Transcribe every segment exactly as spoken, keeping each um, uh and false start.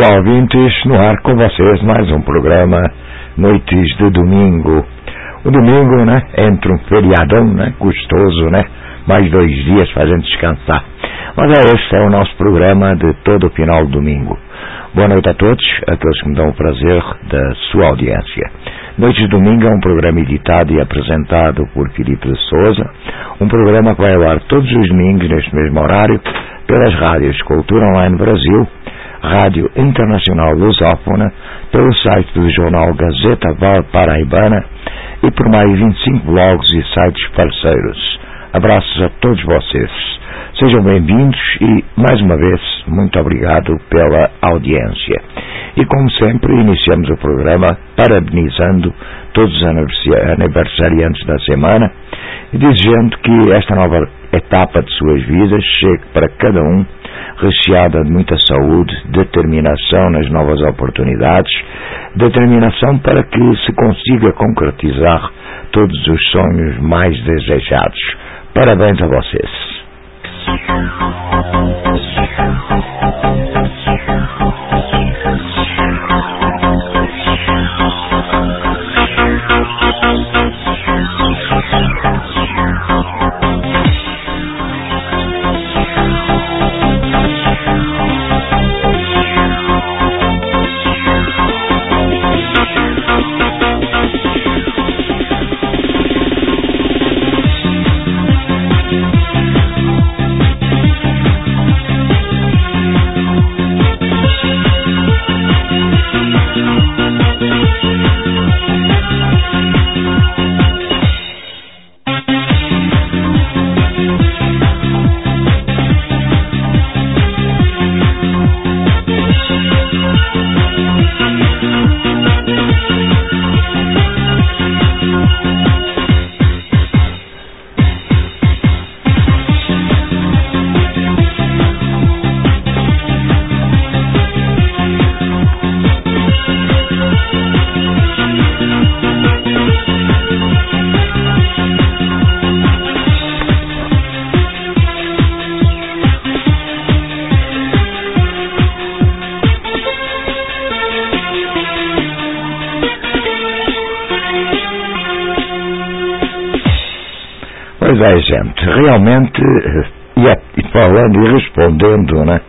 Olá, ouvintes, no ar com vocês mais um programa Noites de Domingo. O domingo, né, entre um feriadão, né, gostoso, né, mais dois dias fazendo descansar. Mas é, esse é o nosso programa de todo o final de domingo. Boa noite a todos, aqueles que me dão o prazer da sua audiência. Noites de Domingo é um programa editado e apresentado por Filipe de Souza, um programa que vai ao ar todos os domingos neste mesmo horário pelas rádios Cultura Online Brasil, Rádio Internacional Lusófona, pelo site do jornal Gazeta Paraibana e por mais vinte e cinco blogs e sites parceiros. Abraços a todos vocês. Sejam bem-vindos e, mais uma vez, muito obrigado pela audiência. E, como sempre, iniciamos o programa parabenizando todos os aniversariantes da semana e desejando que esta nova etapa de suas vidas chegue para cada um recheada de muita saúde, determinação nas novas oportunidades, determinação para que se consiga concretizar todos os sonhos mais desejados. Parabéns a vocês. Pois é, gente, realmente, e falando e respondendo, né,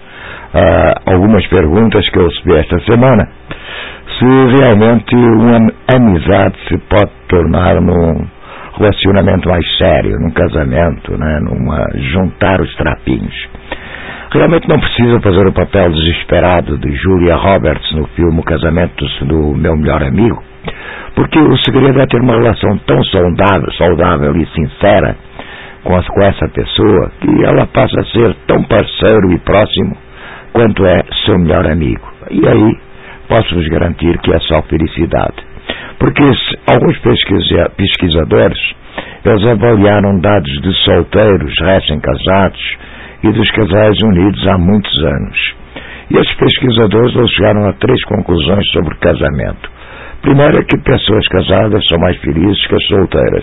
a algumas perguntas que eu recebi esta semana, se realmente uma amizade se pode tornar num relacionamento mais sério, num casamento, né, numa juntar os trapinhos. Realmente não precisa fazer o papel desesperado de Julia Roberts no filme O Casamento do Meu Melhor Amigo, porque o segredo é ter uma relação tão saudável, saudável e sincera com, as, com essa pessoa, que ela passa a ser tão parceiro e próximo quanto é seu melhor amigo. E aí posso-vos garantir que é só felicidade. Porque se, alguns pesquisa, pesquisadores, eles avaliaram dados de solteiros, recém-casados e dos casais unidos há muitos anos. E esses pesquisadores eles chegaram a três conclusões sobre casamento. Primeiro é que pessoas casadas são mais felizes que as solteiras.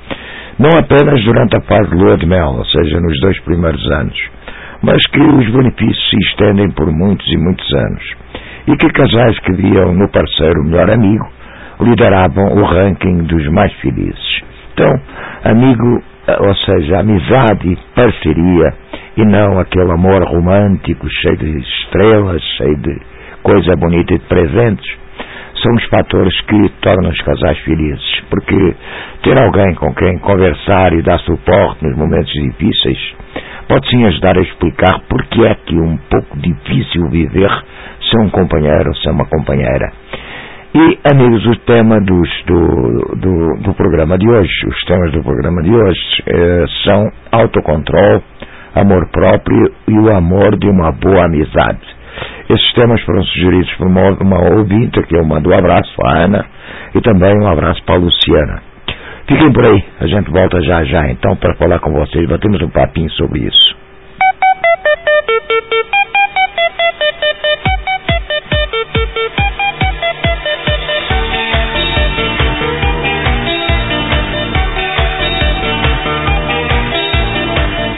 Não apenas durante a fase de lua de mel, ou seja, nos dois primeiros anos, mas que os benefícios se estendem por muitos e muitos anos. E que casais que viam no parceiro o melhor amigo lideravam o ranking dos mais felizes. Então, amigo, ou seja, amizade e parceria, e não aquele amor romântico, cheio de estrelas, cheio de coisa bonita e de presentes, são os fatores que tornam os casais felizes, porque ter alguém com quem conversar e dar suporte nos momentos difíceis pode sim ajudar a explicar porque é que é um pouco difícil viver sem um companheiro ou sem uma companheira. E, amigos, o tema dos, do, do, do programa de hoje, os temas do programa de hoje eh, são autocontrole, amor próprio e o amor de uma boa amizade. Esses temas foram sugeridos por uma, uma ouvinte, que eu mando um abraço à Ana e também um abraço para a Luciana. Fiquem por aí, a gente volta já já então para falar com vocês, batemos um papinho sobre isso.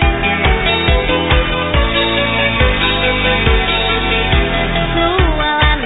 Ooh, well, I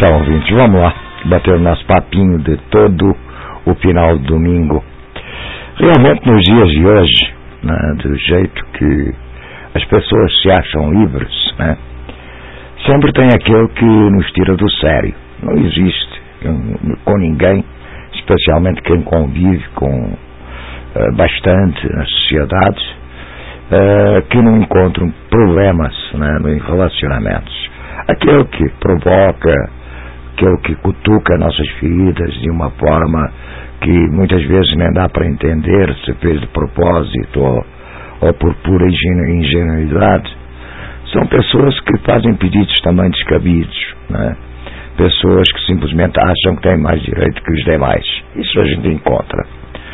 Então, ouvintes, vamos lá bater o nosso papinho de todo o final do domingo. Realmente, nos dias de hoje, né, do jeito que as pessoas se acham livres, né, sempre tem aquele que nos tira do sério. Não existe com ninguém, especialmente quem convive com uh, bastante nas sociedades, uh, que não encontram problemas, né, nos relacionamentos. Aquele que provoca, aquele que cutuca nossas feridas de uma forma que muitas vezes nem dá para entender se fez de propósito ou, ou por pura ingenuidade. São pessoas que fazem pedidos também descabidos, né? Pessoas que simplesmente acham que têm mais direito que os demais. Isso a gente encontra.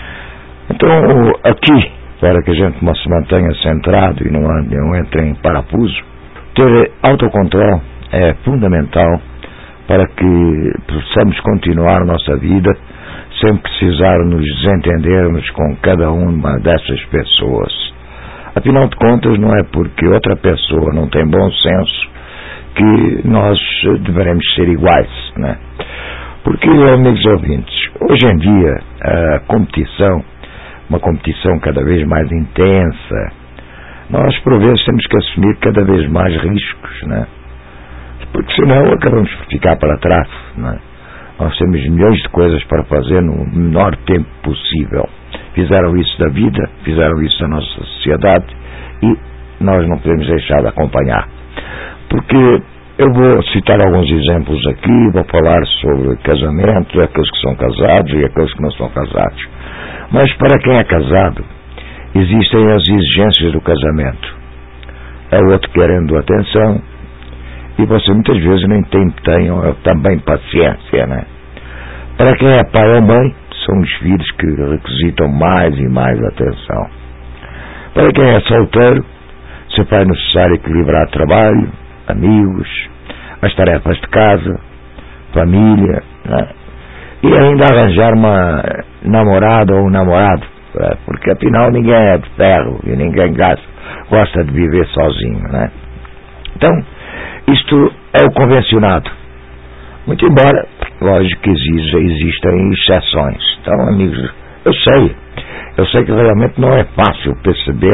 Então, aqui, para que a gente não se mantenha centrado e não, não entre em parafuso, ter autocontrole é fundamental para que possamos continuar a nossa vida sem precisar nos desentendermos com cada uma dessas pessoas. Afinal de contas, não é porque outra pessoa não tem bom senso que nós deveremos ser iguais, né? Porque, amigos ouvintes, hoje em dia a competição, uma competição cada vez mais intensa, nós por vezes temos que assumir cada vez mais riscos, né? Porque senão acabamos por ficar para trás, né? Nós temos milhões de coisas para fazer no menor tempo possível. Fizeram isso da vida, fizeram isso da nossa sociedade e nós não podemos deixar de acompanhar. Porque eu vou citar alguns exemplos aqui, vou falar sobre casamento, aqueles que são casados e aqueles que não são casados. Mas para quem é casado, existem as exigências do casamento. É o outro querendo atenção e você muitas vezes nem tem, tem também paciência, né? Para quem é pai ou mãe, são os filhos que requisitam mais e mais atenção. Para quem é solteiro, se faz necessário equilibrar trabalho, amigos, as tarefas de casa, família, né? E ainda arranjar uma namorada ou um namorado, né? Porque afinal ninguém é de ferro e ninguém gosta de viver sozinho, né? Então, isto é o convencionado. Muito embora, lógico que exige, existem exceções. Então, amigos, eu sei, eu sei que realmente não é fácil perceber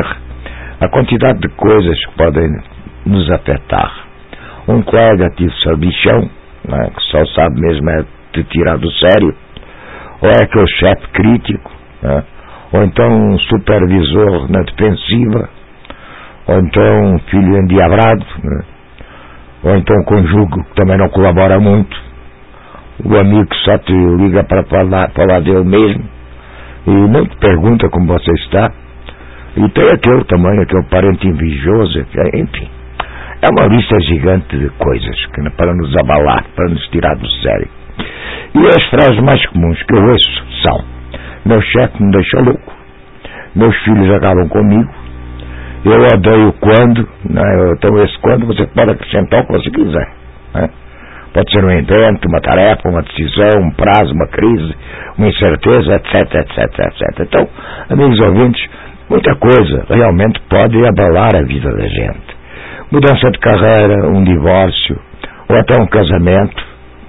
a quantidade de coisas que podem nos afetar. Um colega tive sabichão, né, que só sabe mesmo é te tirar do sério, ou é aquele chefe crítico, né, ou então um supervisor na defensiva, ou então um filho endiabrado, né, ou então um cônjuge que também não colabora muito, o amigo que só te liga para falar, falar dele mesmo e não te pergunta como você está, e tem aquele também, aquele parente invejoso, enfim, é uma lista gigante de coisas que, para nos abalar, para nos tirar do sério. E as frases mais comuns que eu ouço são: meu chefe me deixa louco, meus filhos acabam comigo, eu odeio quando, né? Então esse quando você pode acrescentar o que você quiser, né? Pode ser um evento, uma tarefa, uma decisão, um prazo, uma crise, uma incerteza, etc, etc, etcétera. Então, amigos ouvintes, muita coisa realmente pode abalar a vida da gente. Mudança de carreira, um divórcio, ou até um casamento,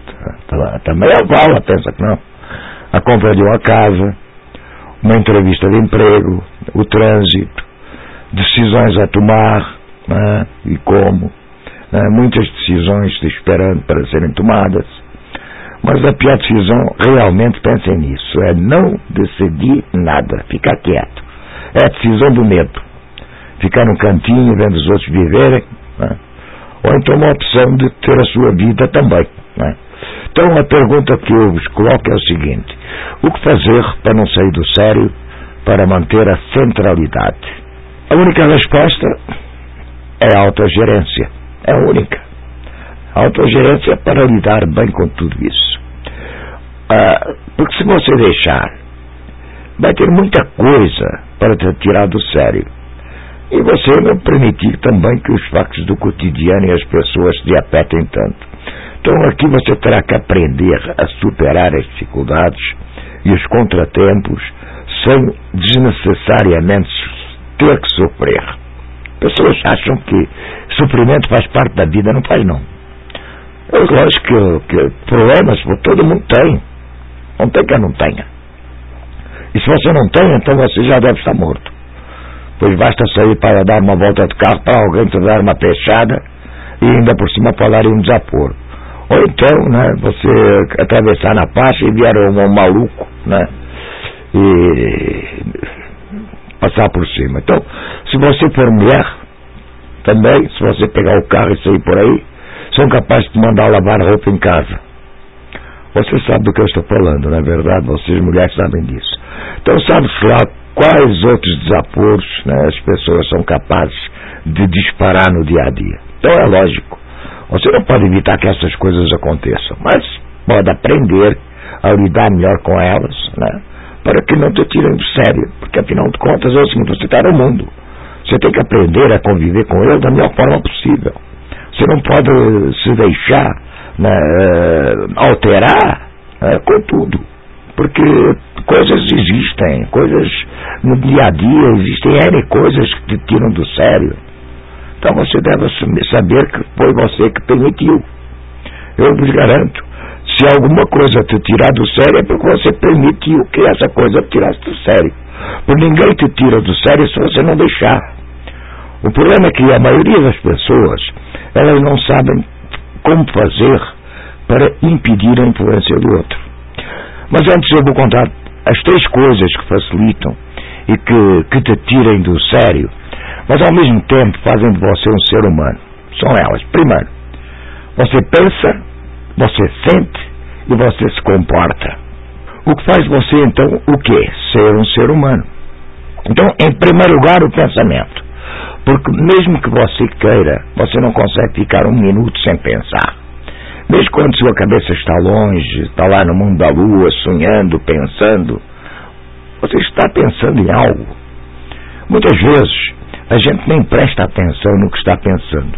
também abala, pensa que não. A compra de uma casa, uma entrevista de emprego, o trânsito, decisões a tomar, né, e como, né, muitas decisões esperando para serem tomadas, mas a pior decisão, realmente pensem nisso, é não decidir nada, ficar quieto. É a decisão do medo, ficar num cantinho vendo os outros viverem, né, ou então uma opção de ter a sua vida também, né. Então a pergunta que eu vos coloco é o seguinte: o que fazer para não sair do sério, para manter a centralidade? A única resposta é a autogerência. É a única. A autogerência é para lidar bem com tudo isso. Ah, porque se você deixar, vai ter muita coisa para te tirar do sério. E você não permitir também que os factos do cotidiano e as pessoas te apertem tanto. Então aqui você terá que aprender a superar as dificuldades e os contratempos sem desnecessariamente ter que sofrer. Pessoas acham que sofrimento faz parte da vida. Não faz, não. É lógico que, que problemas todo mundo tem. Não tem que não tenha. E se você não tem, então você já deve estar morto. Pois basta sair para dar uma volta de carro para alguém te dar uma peixada e ainda por cima falar em um desaporo. Ou então, né, você atravessar na faixa e vier um, um maluco, né, e passar por cima. Então, se você for mulher, também, se você pegar o carro e sair por aí, são capazes de mandar lavar roupa em casa. Você sabe do que eu estou falando, não é verdade? Vocês mulheres sabem disso. Então, sabe-se lá quais outros desaporos, né, as pessoas são capazes de disparar no dia a dia. Então é lógico, você não pode evitar que essas coisas aconteçam, mas pode aprender a lidar melhor com elas, né, para que não te tirem do sério, porque afinal de contas é o seguinte, você está no mundo, você tem que aprender a conviver com ele da melhor forma possível. Você não pode se deixar, né, alterar, né, com tudo, porque coisas existem, coisas no dia a dia, existem N coisas que te tiram do sério. Então você deve saber que foi você que permitiu. Eu vos garanto, se alguma coisa te tirar do sério é porque você permitiu que essa coisa te tirasse do sério. Porque ninguém te tira do sério se você não deixar. O problema é que a maioria das pessoas, elas não sabem como fazer para impedir a influência do outro. Mas antes eu vou contar as três coisas que facilitam e que, que te tirem do sério, mas ao mesmo tempo fazem de você um ser humano. São elas. Primeiro, você pensa, você sente e você se comporta. O que faz você, então, o quê? Ser um ser humano. Então, em primeiro lugar, o pensamento. Porque mesmo que você queira, você não consegue ficar um minuto sem pensar. Mesmo quando sua cabeça está longe, está lá no mundo da lua, sonhando, pensando, você está pensando em algo. Muitas vezes, a gente nem presta atenção no que está pensando.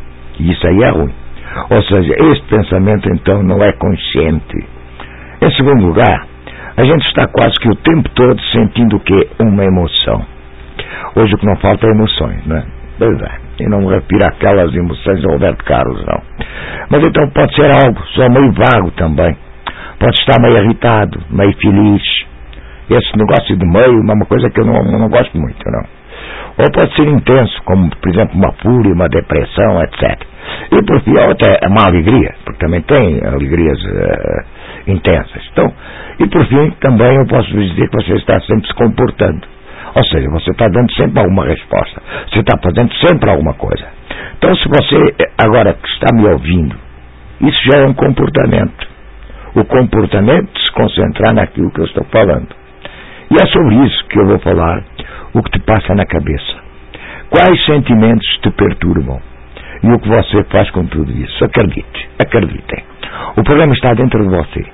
E isso aí é ruim. Ou seja, esse pensamento, então, não é consciente. Em segundo lugar, a gente está quase que o tempo todo sentindo o quê? Uma emoção. Hoje o que não falta é emoções, né? Pois é. E não me refiro àquelas emoções do Roberto Carlos, não. Mas então pode ser algo só meio vago também. Pode estar meio irritado, meio feliz. Esse negócio de meio é uma coisa que eu não, não gosto muito, não. Ou pode ser intenso, como, por exemplo, uma fúria, uma depressão, etcétera. E por fim, outra é uma alegria, porque também tem alegrias uh, intensas. Então, e por fim, também eu posso dizer que você está sempre se comportando. Ou seja, você está dando sempre alguma resposta. Você está fazendo sempre alguma coisa. Então, se você, agora que está me ouvindo, isso já é um comportamento. O comportamento de se concentrar naquilo que eu estou falando. E é sobre isso que eu vou falar, o que te passa na cabeça. Quais sentimentos te perturbam? E o que você faz com tudo isso? Acredite, acreditem. O problema está dentro de você.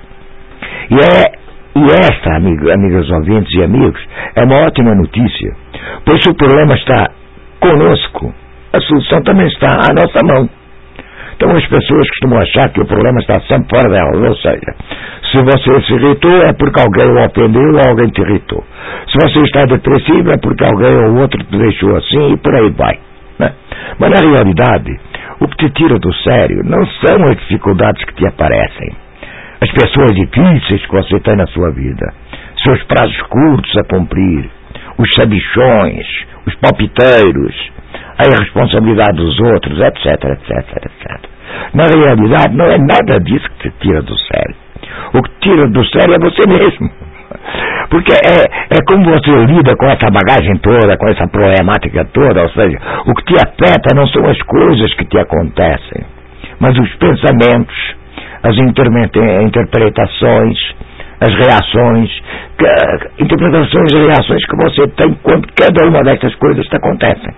E é E esta, amigo, amigas ouvintes e amigos, é uma ótima notícia, pois se o problema está conosco, a solução também está à nossa mão. Então as pessoas costumam achar que o problema está sempre fora delas, ou seja, se você se irritou é porque alguém o ofendeu ou alguém te irritou. Se você está depressivo é porque alguém ou outro te deixou assim e por aí vai, né? Mas na realidade, o que te tira do sério não são as dificuldades que te aparecem, as pessoas difíceis que você tem na sua vida, seus prazos curtos a cumprir, os sabichões, os palpiteiros, a irresponsabilidade dos outros, etc, etc, etcétera. Na realidade, não é nada disso que te tira do sério. O que te tira do sério é você mesmo. Porque é, é como você lida com essa bagagem toda, com essa problemática toda, ou seja, o que te afeta não são as coisas que te acontecem, mas os pensamentos, as interpretações, as reações, que, interpretações e reações que você tem quando cada uma destas coisas te acontecem.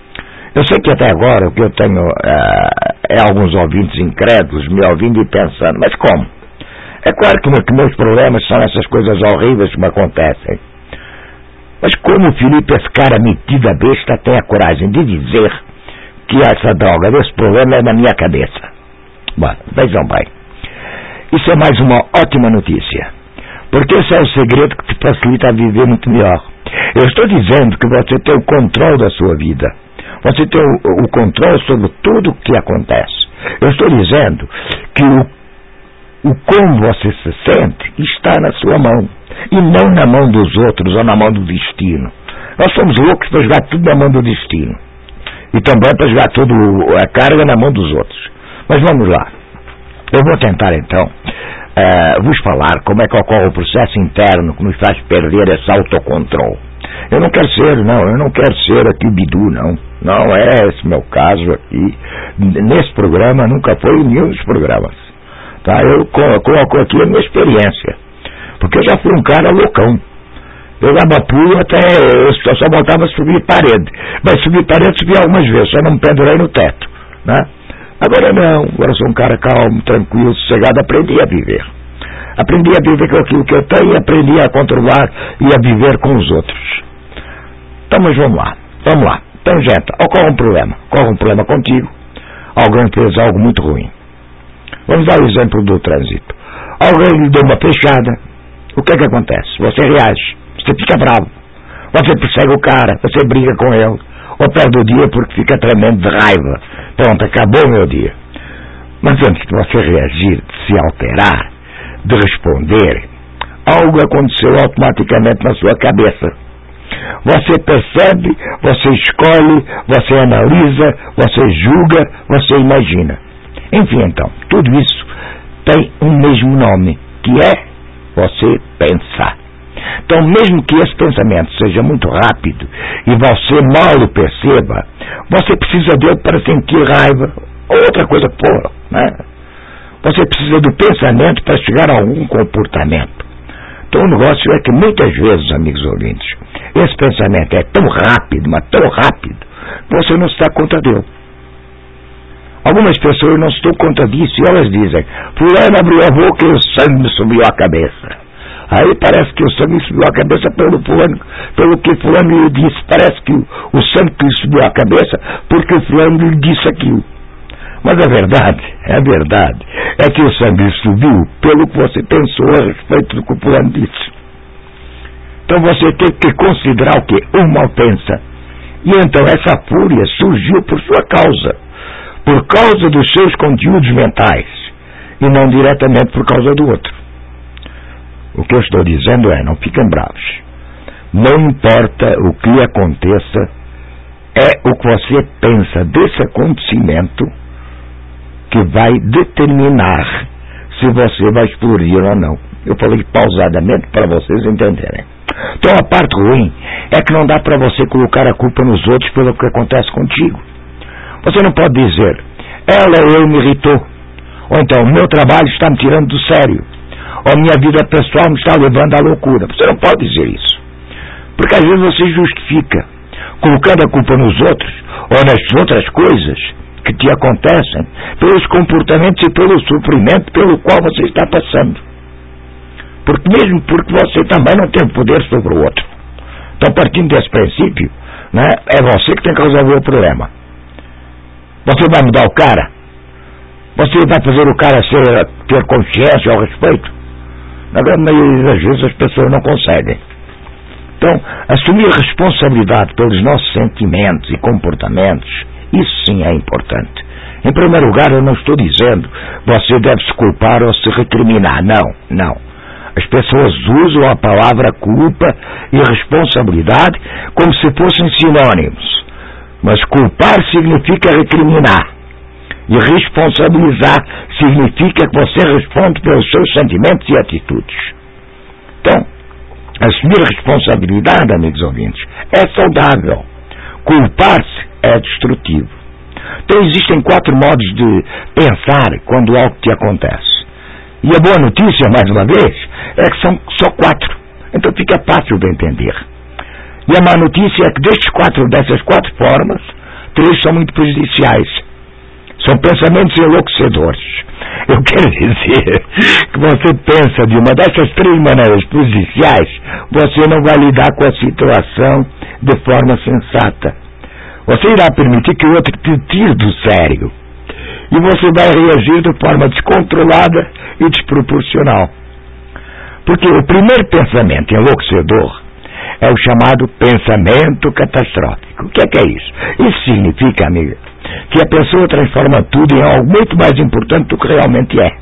Eu sei que até agora o que eu tenho uh, é alguns ouvintes incrédulos me ouvindo e pensando, mas como? É claro que, que meus problemas são essas coisas horríveis que me acontecem. Mas como o Felipe, esse cara metido a besta, tem a coragem de dizer que essa droga desse problema é na minha cabeça? Bom, vejam bem. Isso é mais uma ótima notícia, porque esse é o segredo que te facilita a viver muito melhor. Eu estou dizendo que você tem o controle da sua vida, você tem o, o controle sobre tudo o que acontece. Eu estou dizendo que o, o como você se sente está na sua mão, e não na mão dos outros ou na mão do destino. Nós somos loucos para jogar tudo na mão do destino, e também para jogar toda a carga na mão dos outros. Mas vamos lá. Eu vou tentar então uh, vos falar como é que ocorre o processo interno que nos faz perder esse autocontrole. Eu não quero ser, não, eu não quero ser aqui o Bidu, não. Não é esse meu caso aqui. Nesse programa, nunca foi em nenhum dos programas. Tá? Eu coloco aqui a minha experiência. Porque eu já fui um cara loucão. Eu dava pulo até, eu só voltava a subir parede. Mas subir parede, subi algumas vezes, só não me pendurei no teto, né? Agora não, agora sou um cara calmo, tranquilo, sossegado, aprendi a viver. Aprendi a viver com aquilo que eu tenho e aprendi a controlar e a viver com os outros. Então, mas vamos lá, vamos lá. Então, gente, ocorre um problema, ocorre um problema contigo, alguém fez algo muito ruim. Vamos dar o exemplo do trânsito. Alguém lhe deu uma fechada, o que é que acontece? Você reage, você fica bravo, você persegue o cara, você briga com ele, ou perde o dia porque fica tremendo de raiva. Pronto, acabou o meu dia. Mas antes de você reagir, de se alterar, de responder, algo aconteceu automaticamente na sua cabeça. Você percebe, você escolhe, você analisa, você julga, você imagina. Enfim, então, tudo isso tem um mesmo nome, que é você pensar. Então, mesmo que esse pensamento seja muito rápido e você mal o perceba, você precisa dele para sentir raiva ou outra coisa que for, né? Você precisa do pensamento para chegar a algum comportamento. Então, o negócio é que muitas vezes, amigos ouvintes, esse pensamento é tão rápido, mas tão rápido, que você não se dá conta dele. Algumas pessoas não se dão conta disso e elas dizem: fulano abriu a boca e o sangue me subiu à cabeça. Aí parece que o sangue subiu à cabeça pelo fulano, pelo que fulano lhe disse. Parece que o, o sangue lhe subiu à cabeça porque o fulano lhe disse aquilo. Mas a verdade, a verdade é que o sangue subiu pelo que você pensou a respeito do que o fulano disse. Então você tem que considerar o que o mal pensa. E então essa fúria surgiu por sua causa, por causa dos seus conteúdos mentais, e não diretamente por causa do outro. O que eu estou dizendo é, não fiquem bravos. Não importa o que aconteça, é o que você pensa desse acontecimento que vai determinar se você vai explodir ou não. Eu falei pausadamente para vocês entenderem. Então a parte ruim é que não dá para você colocar a culpa nos outros pelo que acontece contigo. Você não pode dizer: ela ou eu me irritou, ou então o meu trabalho está me tirando do sério, ou a minha vida pessoal me está levando à loucura. Você não pode dizer isso, porque às vezes você justifica colocando a culpa nos outros ou nas outras coisas que te acontecem pelos comportamentos e pelo sofrimento pelo qual você está passando, porque mesmo porque você também não tem poder sobre o outro. Então, partindo desse princípio, né, é você que tem que resolver o problema. Você vai mudar o cara? Você vai fazer o cara ser, ter consciência ao respeito? Na grande maioria das vezes as pessoas não conseguem. Então, assumir responsabilidade pelos nossos sentimentos e comportamentos, isso sim é importante. Em primeiro lugar, eu não estou dizendo você deve se culpar ou se recriminar. Não, não. As pessoas usam a palavra culpa e responsabilidade como se fossem sinônimos. Mas culpar significa recriminar. E responsabilizar significa que você responde pelos seus sentimentos e atitudes. Então, assumir responsabilidade, amigos ouvintes, é saudável. Culpar-se é destrutivo. Então existem quatro modos de pensar quando algo te acontece. E a boa notícia, mais uma vez, é que são só quatro. Então fica fácil de entender. E a má notícia é que destes quatro, dessas quatro formas, três são muito prejudiciais. São pensamentos enlouquecedores. Eu quero dizer que você pensa de uma dessas três maneiras prejudiciais, você não vai lidar com a situação de forma sensata. Você irá permitir que o outro te tire do sério. E você vai reagir de forma descontrolada e desproporcional. Porque o primeiro pensamento enlouquecedor é o chamado pensamento catastrófico. O que é que é isso? Isso significa, amiga, que a pessoa transforma tudo em algo muito mais importante do que realmente é.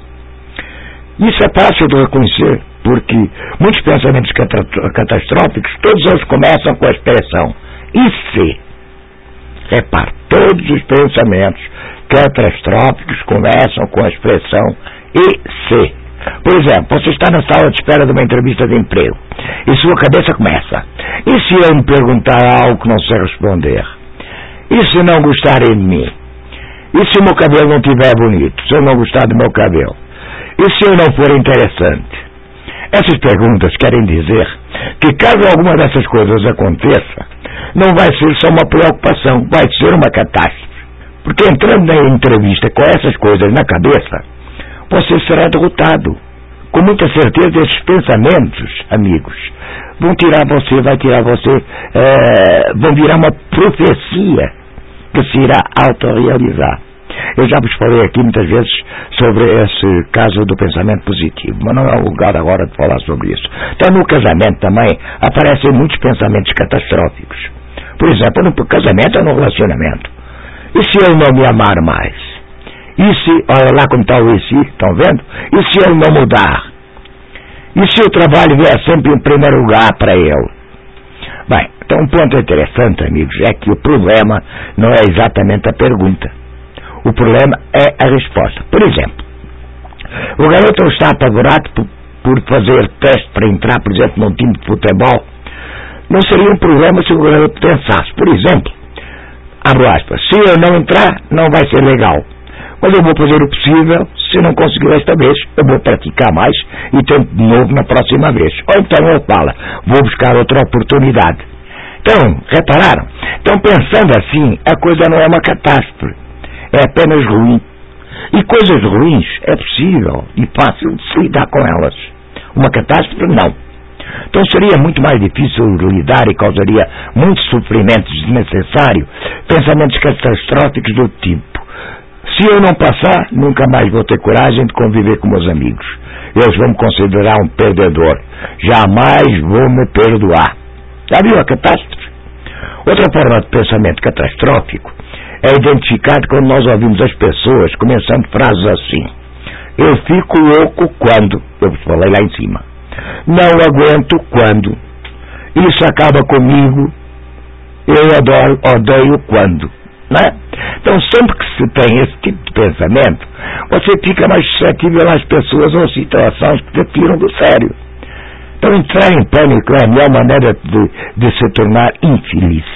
Isso é fácil de reconhecer, porque muitos pensamentos catastróficos, todos eles começam com a expressão e se. Repare, todos os pensamentos catastróficos começam com a expressão e se. Por exemplo, você está na sala de espera de uma entrevista de emprego e sua cabeça começa: e se eu me perguntar algo que não sei responder? E se não gostarem de mim? E se o meu cabelo não estiver bonito? Se eu não gostar do meu cabelo? E se eu não for interessante? Essas perguntas querem dizer que caso alguma dessas coisas aconteça, não vai ser só uma preocupação, vai ser uma catástrofe. Porque entrando na entrevista com essas coisas na cabeça, você será derrotado. Com muita certeza, esses pensamentos, amigos, vão tirar você, vai tirar você, é, vão virar uma profecia que se irá autorrealizar. Eu já vos falei aqui muitas vezes sobre esse caso do pensamento positivo, mas não é o lugar agora de falar sobre isso. Então, no casamento também aparecem muitos pensamentos catastróficos. Por exemplo, no casamento ou no relacionamento. E se ele não me amar mais? E se, olha lá como está o e se, estão vendo? E se ele não mudar? E se o trabalho vier sempre em primeiro lugar para ele? Bem, então um ponto interessante, amigos, é que o problema não é exatamente a pergunta. O problema é a resposta. Por exemplo, o garoto está apavorado por, por fazer teste para entrar, por exemplo, num time de futebol. Não seria um problema se o garoto pensasse, por exemplo, abro aspas, se eu não entrar, não vai ser legal. Mas eu vou fazer o possível, se não conseguir esta vez, eu vou praticar mais e tento de novo na próxima vez. Ou então ele fala, vou buscar outra oportunidade. Então, repararam? Então, pensando assim, a coisa não é uma catástrofe, é apenas ruim. E coisas ruins é possível e fácil de se lidar com elas. Uma catástrofe, não. Então seria muito mais difícil lidar e causaria muitos sofrimentos desnecessários, pensamentos catastróficos do tipo: se eu não passar, nunca mais vou ter coragem de conviver com meus amigos. Eles vão me considerar um perdedor. Jamais vou me perdoar. Já viu a catástrofe? Outra forma de pensamento catastrófico é identificado quando nós ouvimos as pessoas começando frases assim: eu fico louco quando, eu falei lá em cima, não aguento quando, isso acaba comigo, eu adoro, odeio quando, né? Então sempre que se tem esse tipo de pensamento, você fica mais suscetível às pessoas ou situações que te tiram do sério. Então entrar em pânico é a melhor maneira de, de se tornar infeliz.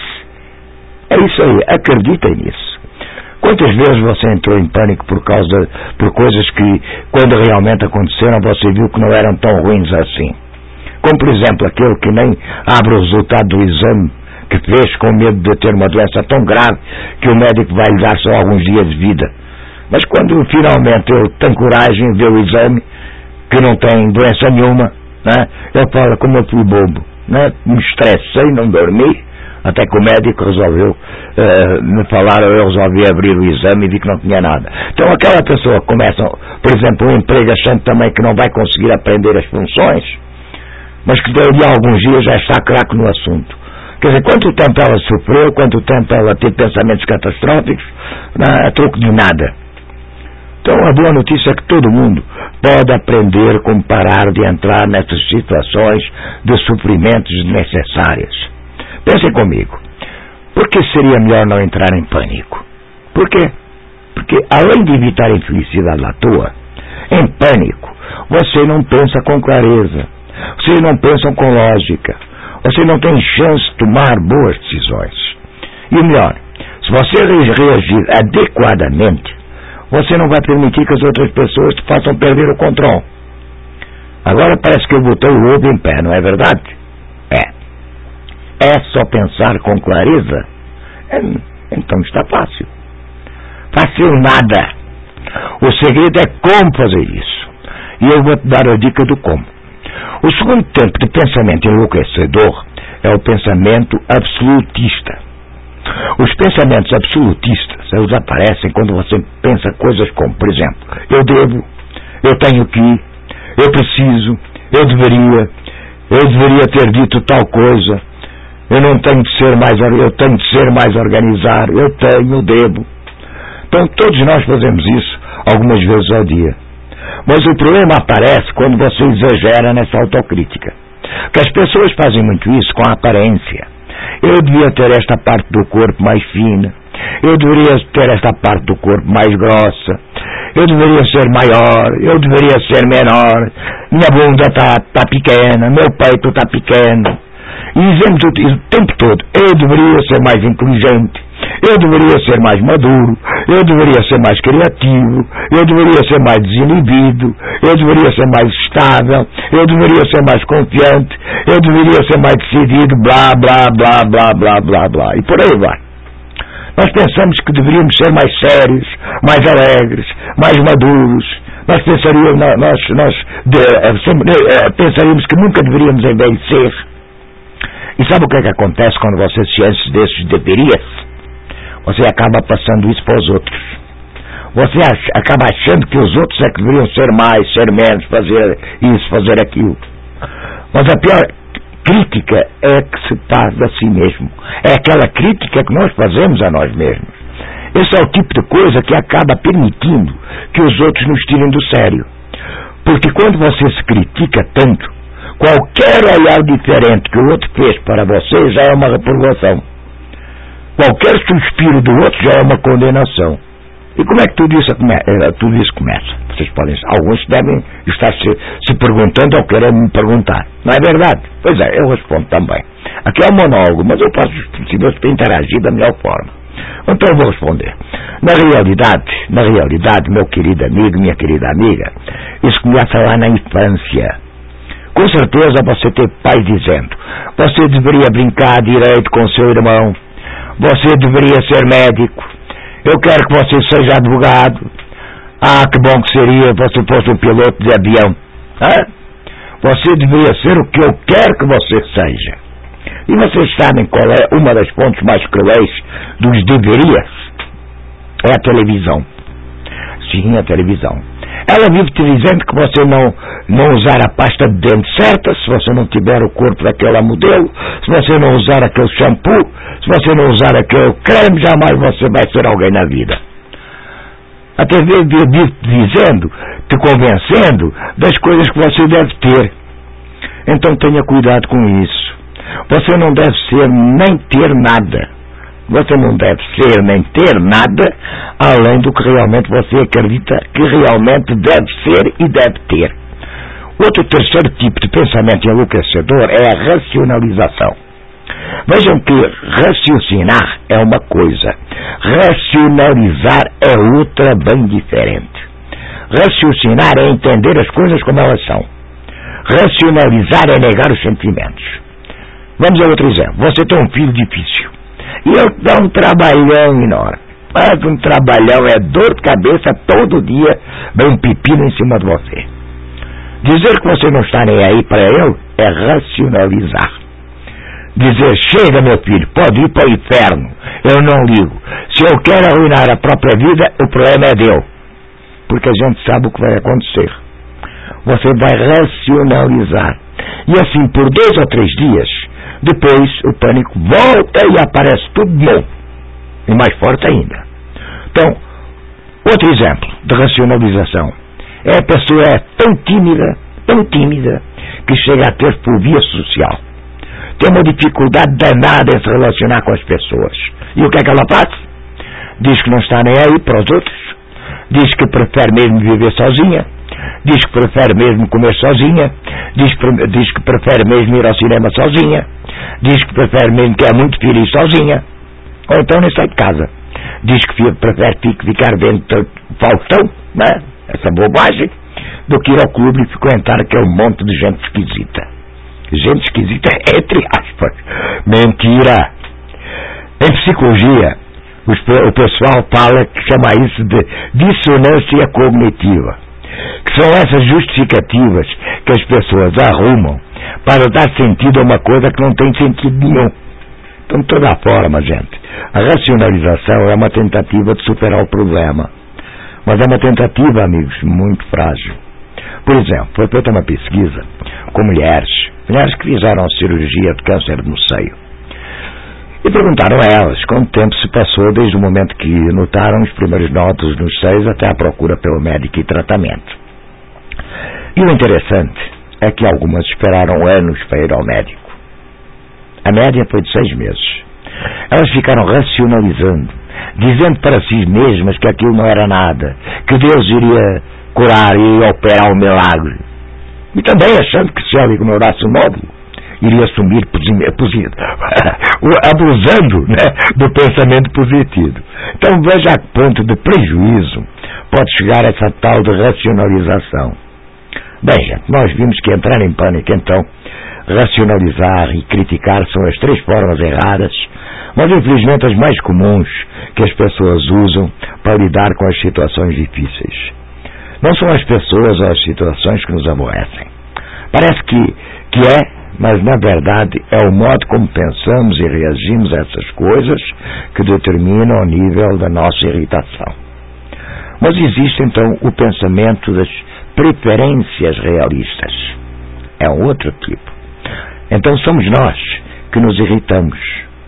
É isso aí, acreditem nisso. Quantas vezes você entrou em pânico por causa, por coisas que, quando realmente aconteceram, você viu que não eram tão ruins assim? Como, por exemplo, aquele que nem abre o resultado do exame que fez com medo de ter uma doença tão grave que o médico vai lhe dar só alguns dias de vida. Mas quando finalmente ele tem coragem de ver o exame, que não tem doença nenhuma, né, ele fala, como eu fui bobo, né, me estressei, não dormi, até que o médico resolveu uh, me falar, eu resolvi abrir o exame e vi que não tinha nada. Então aquela pessoa começa, por exemplo, um emprego achando também que não vai conseguir aprender as funções, mas que dali a alguns dias já está craque no assunto. Quer dizer, quanto tempo ela sofreu, quanto tempo ela teve pensamentos catastróficos, a troco de nada. Então a boa notícia é que todo mundo pode aprender como parar de entrar nessas situações de sofrimentos desnecessários. Pensem comigo, por que seria melhor não entrar em pânico? Por quê? Porque além de evitar a infelicidade à toa, em pânico, você não pensa com clareza, vocês não pensam com lógica, você não tem chance de tomar boas decisões. E o melhor, se você reagir adequadamente, você não vai permitir que as outras pessoas te façam perder o controle. Agora parece que eu botei o ovo em pé, não é verdade? É. É só pensar com clareza? É, então está fácil. Fácil nada. O segredo é como fazer isso. E eu vou te dar a dica do como. O segundo tipo de pensamento enlouquecedor é o pensamento absolutista. Os pensamentos absolutistas, eles aparecem quando você pensa coisas como, por exemplo, eu devo, eu tenho que, eu preciso, eu deveria, eu deveria ter dito tal coisa, eu não tenho de ser mais, eu tenho de ser mais organizado, eu tenho, eu devo. Então todos nós fazemos isso algumas vezes ao dia. Mas o problema aparece quando você exagera nessa autocrítica. Porque as pessoas fazem muito isso com a aparência. Eu devia ter esta parte do corpo mais fina. Eu deveria ter esta parte do corpo mais grossa. Eu deveria ser maior. Eu deveria ser menor. Minha bunda está tá pequena. Meu peito está pequeno. E dizemos o, o tempo todo: eu deveria ser mais inteligente. Eu deveria ser mais maduro. Eu deveria ser mais criativo. Eu deveria ser mais desinibido. Eu deveria ser mais estável. Eu deveria ser mais confiante. Eu deveria ser mais decidido. Blá, blá, blá, blá, blá, blá, blá. E por aí vai. Nós pensamos que deveríamos ser mais sérios, mais alegres, mais maduros. Nós pensaríamos, nós, nós de, sempre, pensaríamos que nunca deveríamos envelhecer. E sabe o que é que acontece quando você se enche desses deverias? Você acaba passando isso para os outros. Você ach, acaba achando que os outros é que deveriam ser mais, ser menos, fazer isso, fazer aquilo. Mas a pior crítica é que se faz a si mesmo. É aquela crítica que nós fazemos a nós mesmos. Esse é o tipo de coisa que acaba permitindo que os outros nos tirem do sério. Porque quando você se critica tanto, qualquer olhar diferente que o outro fez para você já é uma reprovação. Qualquer suspiro do outro já é uma condenação. E como é que tudo isso, come, tudo isso começa? Vocês podem, alguns devem estar se, se perguntando ou querem me perguntar. Não é verdade? Pois é, eu respondo também. Aqui é um monólogo, mas eu faço os possíveis para interagir da melhor forma. Então eu vou responder. Na realidade, na realidade, meu querido amigo, minha querida amiga, isso começa lá na infância. Com certeza você tem pais dizendo: você deveria brincar direito com seu irmão. Você deveria ser médico. Eu quero que você seja advogado. Ah, que bom que seria se você fosse um piloto de avião. Ah? Você deveria ser o que eu quero que você seja. E vocês sabem qual é uma das fontes mais cruéis dos deverias? É a televisão. Sim, a televisão. Ela vive te dizendo que você não, não usar a pasta de dente certa, se você não tiver o corpo daquela modelo, se você não usar aquele shampoo, se você não usar aquele creme, jamais você vai ser alguém na vida. A T V vive te dizendo, te convencendo das coisas que você deve ter. Então tenha cuidado com isso. Você não deve ser nem ter nada. Você não deve ser nem ter nada além do que realmente você acredita que realmente deve ser e deve ter. Outro terceiro tipo de pensamento enlouquecedor é a racionalização. Vejam que raciocinar é uma coisa, racionalizar é outra bem diferente. Raciocinar é entender as coisas como elas são. Racionalizar é negar os sentimentos. Vamos a outro exemplo. Você tem um filho difícil. E ele dá um trabalhão enorme. Mas um trabalhão é dor de cabeça todo dia, vem um pepino em cima de você. Dizer que você não está nem aí para ele é racionalizar. Dizer: chega, meu filho, pode ir para o inferno, eu não ligo. Se eu quero arruinar a própria vida, o problema é dele. Porque a gente sabe o que vai acontecer. Você vai racionalizar. E assim, por dois ou três dias, depois o pânico volta e aparece tudo de novo. E mais forte ainda. Então, outro exemplo de racionalização é a pessoa é tão tímida, tão tímida, que chega a ter fobia social. Tem uma dificuldade danada em se relacionar com as pessoas. E o que é que ela faz? Diz que não está nem aí para os outros. Diz que prefere mesmo viver sozinha. Diz que prefere mesmo comer sozinha. Diz, diz que prefere mesmo ir ao cinema sozinha. Diz que prefere mesmo que é muito feliz sozinha. Ou então nem sai de casa. Diz que prefere ficar vendo Faustão, né? Essa bobagem, do que ir ao clube e frequentar aquele monte de gente esquisita. Gente esquisita entre aspas. Mentira. Em psicologia, os, o pessoal fala que chama isso de dissonância cognitiva, que são essas justificativas que as pessoas arrumam para dar sentido a uma coisa que não tem sentido nenhum. Então, de toda forma, gente, a racionalização é uma tentativa de superar o problema, mas é uma tentativa, amigos, muito frágil. Por exemplo, foi feita uma pesquisa com mulheres, mulheres que fizeram cirurgia de câncer no seio. E perguntaram a elas quanto tempo se passou desde o momento que notaram os primeiros nódulos nos seios até a procura pelo médico e tratamento. E o interessante é que algumas esperaram anos para ir ao médico. A média foi de seis meses. Elas ficaram racionalizando, dizendo para si mesmas que aquilo não era nada, que Deus iria curar e operar o milagre. E também achando que se ela ignorasse o nódulo, iria assumir positivo, abusando, né, do pensamento positivo. Então veja a que ponto de prejuízo pode chegar essa tal de racionalização. Bem, gente, nós vimos que entrar em pânico, então, racionalizar e criticar são as três formas erradas, mas infelizmente as mais comuns que as pessoas usam para lidar com as situações difíceis. Não são as pessoas ou as situações que nos aborrecem. Parece que, que é, mas na verdade é o modo como pensamos e reagimos a essas coisas que determinam o nível da nossa irritação. Mas existe então o pensamento das preferências realistas. É um outro tipo. Então somos nós que nos irritamos.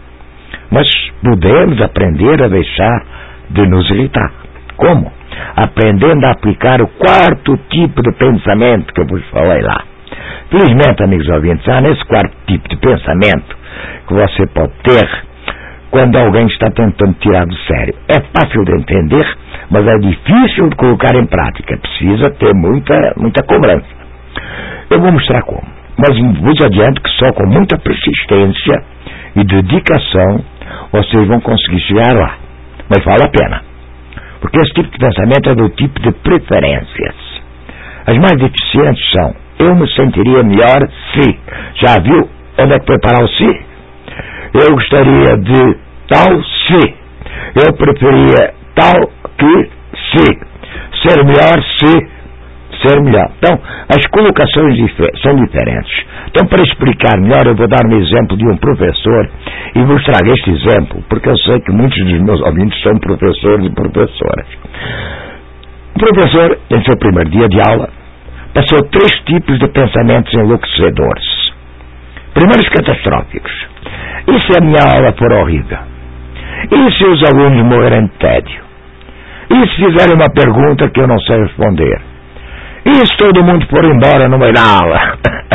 Mas podemos aprender a deixar de nos irritar. Como? Aprendendo a aplicar o quarto tipo de pensamento que eu vos falei lá. Felizmente, amigos ouvintes, há nesse quarto tipo de pensamento que você pode ter quando alguém está tentando tirar do sério. É fácil de entender, mas é difícil de colocar em prática. Precisa ter muita, muita cobrança. Eu vou mostrar como. Mas vos adianto que só com muita persistência e dedicação vocês vão conseguir chegar lá. Mas vale a pena. Porque esse tipo de pensamento é do tipo de preferências. As mais deficientes são: eu me sentiria melhor se. Já viu onde é que foi parar o se? Eu gostaria de tal se. Eu preferia tal que se. Ser melhor se. Ser melhor. Então, as colocações difer- são diferentes. Então, para explicar melhor, eu vou dar um exemplo de um professor e vos trago este exemplo, porque eu sei que muitos dos meus ouvintes são professores e professoras. O professor, em seu primeiro dia de aula, passou três tipos de pensamentos enlouquecedores. Primeiro, os catastróficos. E se a minha aula for horrível? E se os alunos morrerem de tédio? E se fizerem uma pergunta que eu não sei responder? E se todo mundo for embora no meio da aula?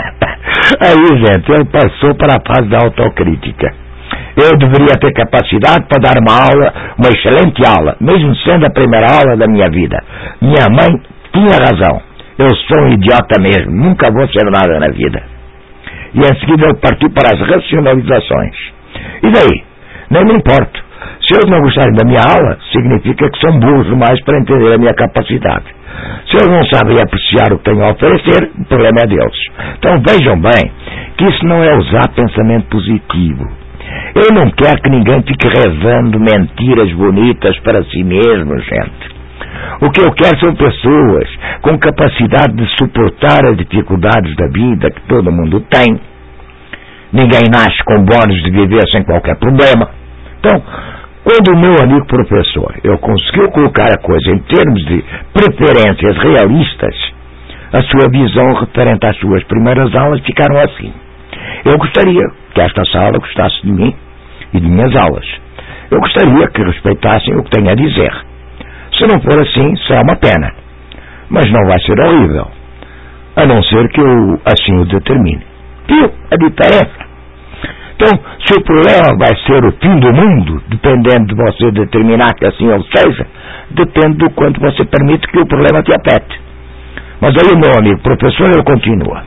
Aí, gente, ele passou para a fase da autocrítica. Eu deveria ter capacidade para dar uma aula, uma excelente aula, mesmo sendo a primeira aula da minha vida. Minha mãe tinha razão. Eu sou um idiota mesmo, nunca vou ser nada na vida. E em seguida ele partiu para as racionalizações. E daí? Nem me importo. Se eles não gostarem da minha aula, significa que são burros demais para entender a minha capacidade. Se eles não sabem apreciar o que tenho a oferecer, o problema é deles. Então vejam bem que isso não é usar pensamento positivo. Eu não quero que ninguém fique rezando mentiras bonitas para si mesmo, gente. O que eu quero são pessoas com capacidade de suportar as dificuldades da vida que todo mundo tem. Ninguém nasce com bônus de viver sem qualquer problema. Então, quando o meu amigo professor, eu conseguiu colocar a coisa em termos de preferências realistas, a sua visão referente às suas primeiras aulas ficaram assim. Eu gostaria que esta sala gostasse de mim e de minhas aulas. Eu gostaria que respeitassem o que tenho a dizer. Se não for assim, será uma pena. Mas não vai ser horrível. A não ser que eu assim o determine. Viu a diferença? Então, se o problema vai ser o fim do mundo, dependendo de você determinar que assim ou seja, depende do quanto você permite que o problema te afete. Mas aí, meu amigo professor, ele continua.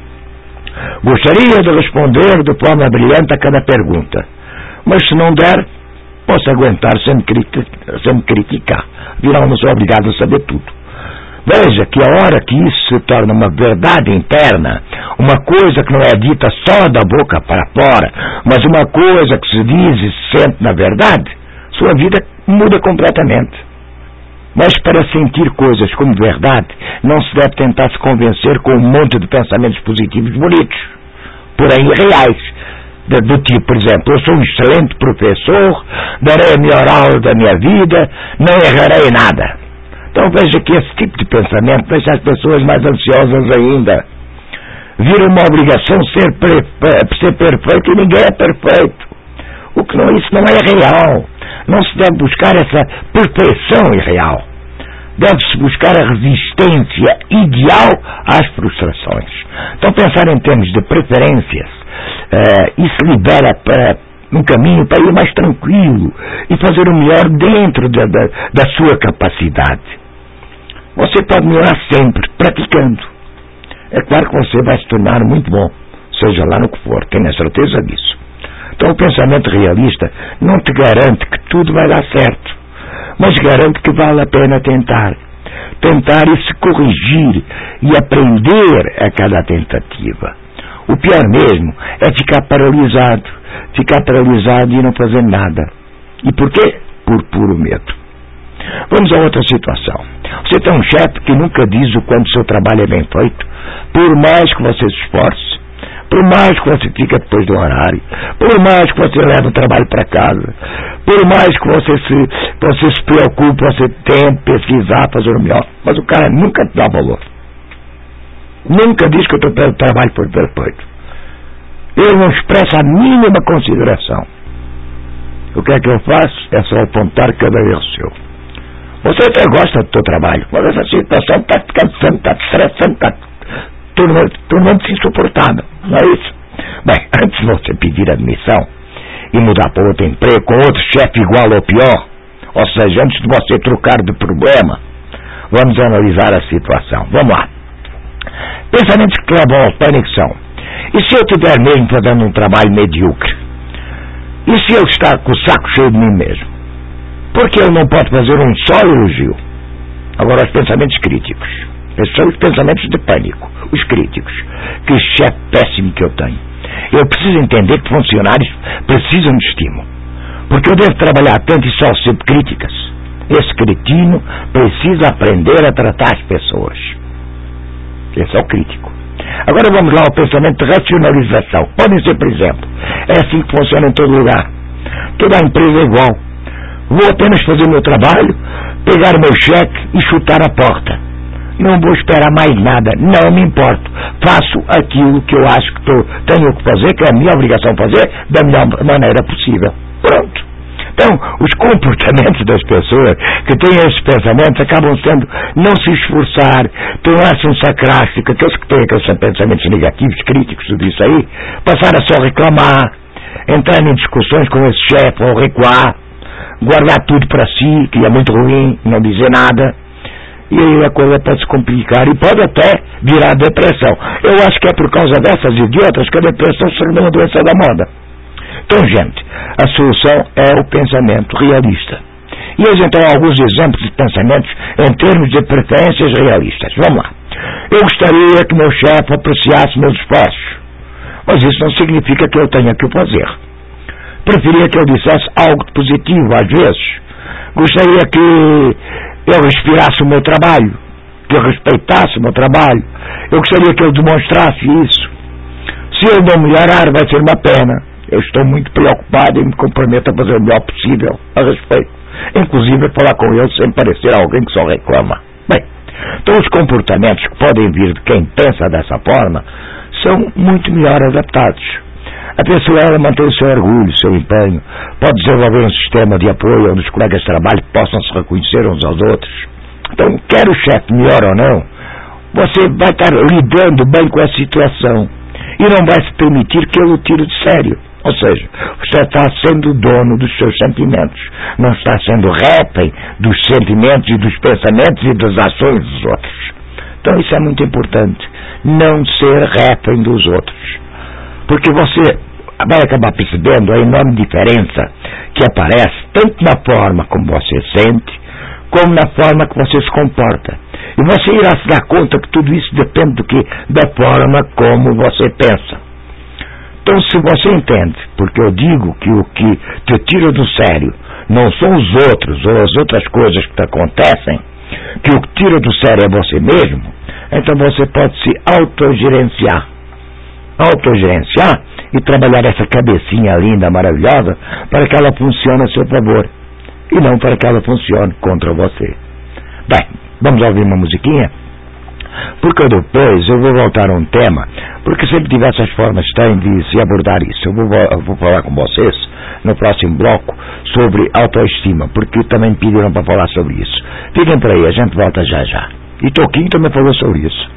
Gostaria de responder de forma brilhante a cada pergunta, mas se não der, posso aguentar sem me, criticar, sem me criticar. Afinal, não sou obrigado a saber tudo. Veja que a hora que isso se torna uma verdade interna, uma coisa que não é dita só da boca para fora, mas uma coisa que se diz e se sente na verdade, sua vida muda completamente. Mas para sentir coisas como verdade, não se deve tentar se convencer com um monte de pensamentos positivos bonitos, porém reais. Do tipo, por exemplo, eu sou um excelente professor, darei a melhor aula da minha vida, não errarei nada. Então veja que esse tipo de pensamento deixa as pessoas mais ansiosas ainda. Vira uma obrigação ser, pre- ser perfeito e ninguém é perfeito. O que não, isso não é real. Não se deve buscar essa perfeição irreal. Deve-se buscar a resistência ideal às frustrações. Então, pensar em termos de preferências, uh, isso libera para um caminho para ir mais tranquilo e fazer o melhor dentro da, da, da sua capacidade. Você pode melhorar sempre, praticando. É claro que você vai se tornar muito bom, seja lá no que for, tenha certeza disso. Então, o pensamento realista não te garante que tudo vai dar certo, mas garante que vale a pena tentar. Tentar e se corrigir e aprender a cada tentativa. O pior mesmo é ficar paralisado, ficar paralisado e não fazer nada. E por quê? Por puro medo. Vamos a outra situação. Você tem um chefe que nunca diz o quanto o seu trabalho é bem feito, por mais que você se esforce, por mais que você fique depois do horário, por mais que você leve o trabalho para casa, por mais que você se, você se preocupe, você tente pesquisar, fazer o melhor, mas o cara nunca te dá valor. Nunca diz que o teu trabalho foi perfeito. Ele não expressa a mínima consideração. O que é que eu faço? É só apontar cada erro seu. Você até gosta do teu trabalho, mas essa situação está te cansando, está te estressando, está tornando-se insuportável, não é isso? Bem, antes de você pedir admissão e mudar para outro emprego com outro chefe igual ou pior, ou seja, antes de você trocar de problema, vamos analisar a situação. Vamos lá. Pensamentos que levam ao pânico são: e se eu estiver mesmo fazendo um trabalho medíocre? E se eu estar com o saco cheio de mim mesmo? Porque eu não posso fazer um só elogio? Agora, os pensamentos críticos. Esses são os pensamentos de pânico, os críticos. Que chefe péssimo que eu tenho. Eu preciso entender que funcionários precisam de estímulo. Porque eu devo trabalhar tanto e só recebo críticas. Esse cretino precisa aprender a tratar as pessoas. Esse é o crítico. Agora vamos lá ao pensamento de racionalização. Podem ser, por exemplo, é assim que funciona em todo lugar. Toda a empresa é igual. Vou apenas fazer o meu trabalho, pegar o meu cheque e chutar a porta. Não vou esperar mais nada, não me importo. Faço aquilo que eu acho que tô, tenho que fazer, que é a minha obrigação fazer, da melhor maneira possível. Pronto. Então, os comportamentos das pessoas que têm esses pensamentos acabam sendo não se esforçar, tornar-se um sacrástico, aqueles que têm aqueles pensamentos negativos, críticos, tudo isso aí, passar a só reclamar, entrar em discussões com esse chefe ou recuar, guardar tudo para si, que é muito ruim, não dizer nada. E aí a coisa pode se complicar e pode até virar depressão. Eu acho que é por causa dessas idiotas que a depressão se tornou uma doença da moda. Então, gente, a solução é o pensamento realista. E hoje, então, alguns exemplos de pensamentos em termos de preferências realistas. Vamos lá. Eu gostaria que meu chefe apreciasse meus esforços, mas isso não significa que eu tenha que o fazer. Preferia que ele dissesse algo de positivo, às vezes. Gostaria que eu respirasse o meu trabalho, que eu respeitasse o meu trabalho. Eu gostaria que ele demonstrasse isso. Se ele não melhorar, vai ser uma pena. Eu estou muito preocupado e me comprometo a fazer o melhor possível a respeito. Inclusive a falar com ele sem parecer alguém que só reclama. Bem, então os comportamentos que podem vir de quem pensa dessa forma são muito melhor adaptados. A pessoa, ela mantém o seu orgulho, o seu empenho, pode desenvolver um sistema de apoio onde os colegas de trabalho possam se reconhecer uns aos outros. Então, quer o chefe melhor ou não, você vai estar lidando bem com a situação e não vai se permitir que ele o tire de sério. Ou seja, você está sendo dono dos seus sentimentos, não está sendo refém dos sentimentos e dos pensamentos e das ações dos outros. Então isso é muito importante, não ser refém dos outros, porque você vai acabar percebendo a enorme diferença que aparece tanto na forma como você sente, como na forma que você se comporta. E você irá se dar conta que tudo isso depende do que? Da forma como você pensa. Então, se você entende, porque eu digo que o que te tira do sério não são os outros ou as outras coisas que te acontecem, que o que tira do sério é você mesmo, então você pode se autogerenciar. Autogerenciar e trabalhar essa cabecinha linda, maravilhosa, para que ela funcione a seu favor e não para que ela funcione contra você. Bem, vamos ouvir uma musiquinha porque depois eu vou voltar a um tema, porque sempre diversas formas têm de se abordar isso. Eu vou, eu vou falar com vocês no próximo bloco sobre autoestima, porque também pediram para falar sobre isso. Fiquem por aí, a gente volta já já. E Toquinho também falou sobre isso.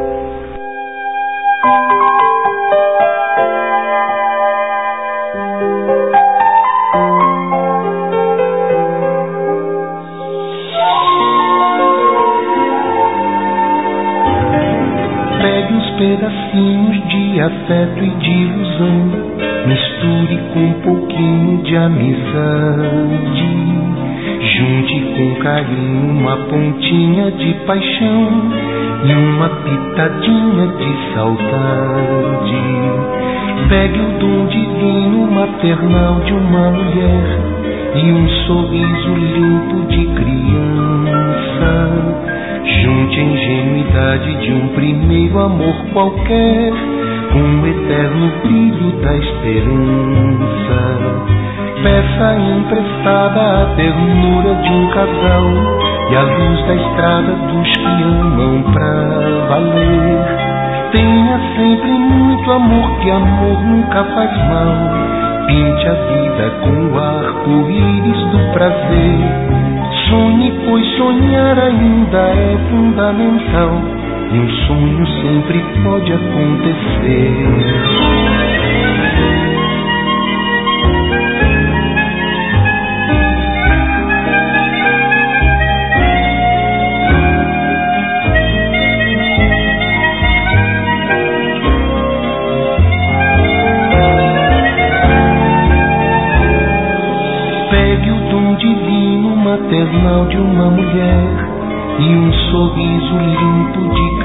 Pedacinhos de afeto e de ilusão, misture com um pouquinho de amizade, junte com carinho uma pontinha de paixão e uma pitadinha de saudade. Pegue o dom divino maternal de uma mulher e um sorriso limpo de criança. Junte a ingenuidade de um primeiro amor qualquer com o eterno brilho da esperança. Peça emprestada a ternura de um casal e a luz da estrada dos que amam pra valer. Tenha sempre muito amor, que amor nunca faz mal. Pinte a vida com o arco-íris do prazer. Sonhe, pois sonhar ainda é fundamental, e um sonho sempre pode acontecer. Maternal de uma mulher e um sorriso limpo de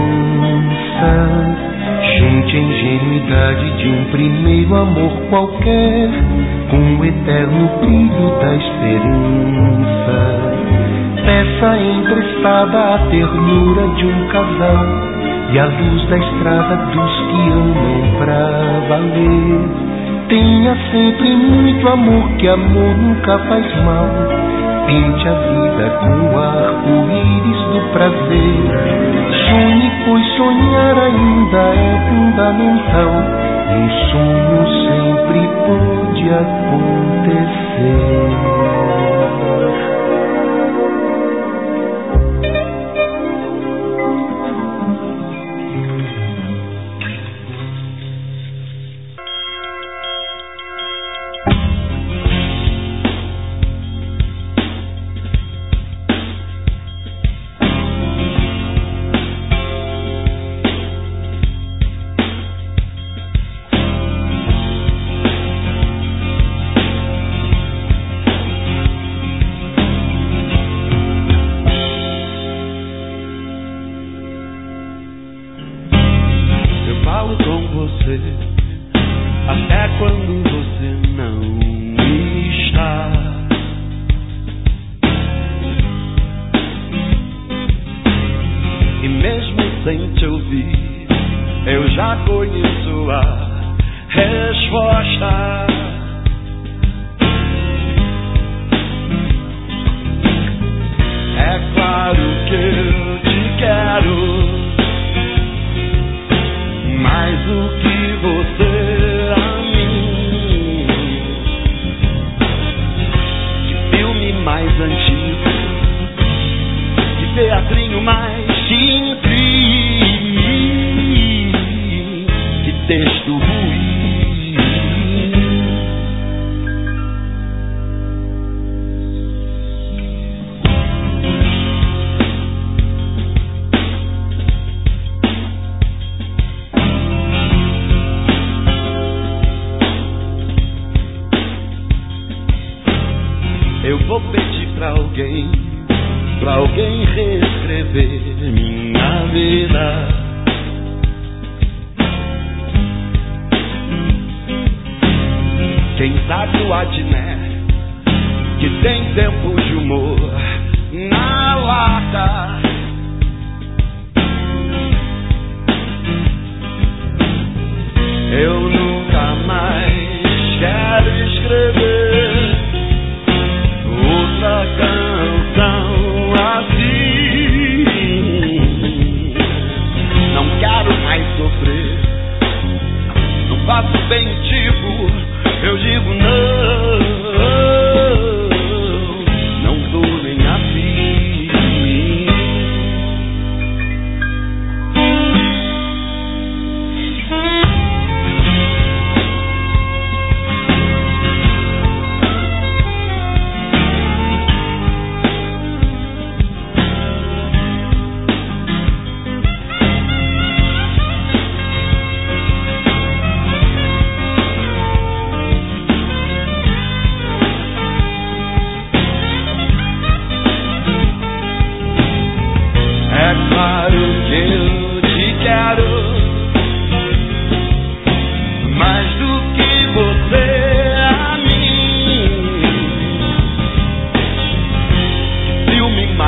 criança. Junte a ingenuidade de um primeiro amor qualquer com o eterno brilho da esperança. Peça emprestada a ternura de um casal e a luz da estrada dos que amam pra valer. Tenha sempre muito amor, que amor nunca faz mal. Pinte a vida com o arco-íris do prazer. Sonhe, pois sonhar ainda é fundamental, e um sonho sempre pode acontecer. Outra canção assim.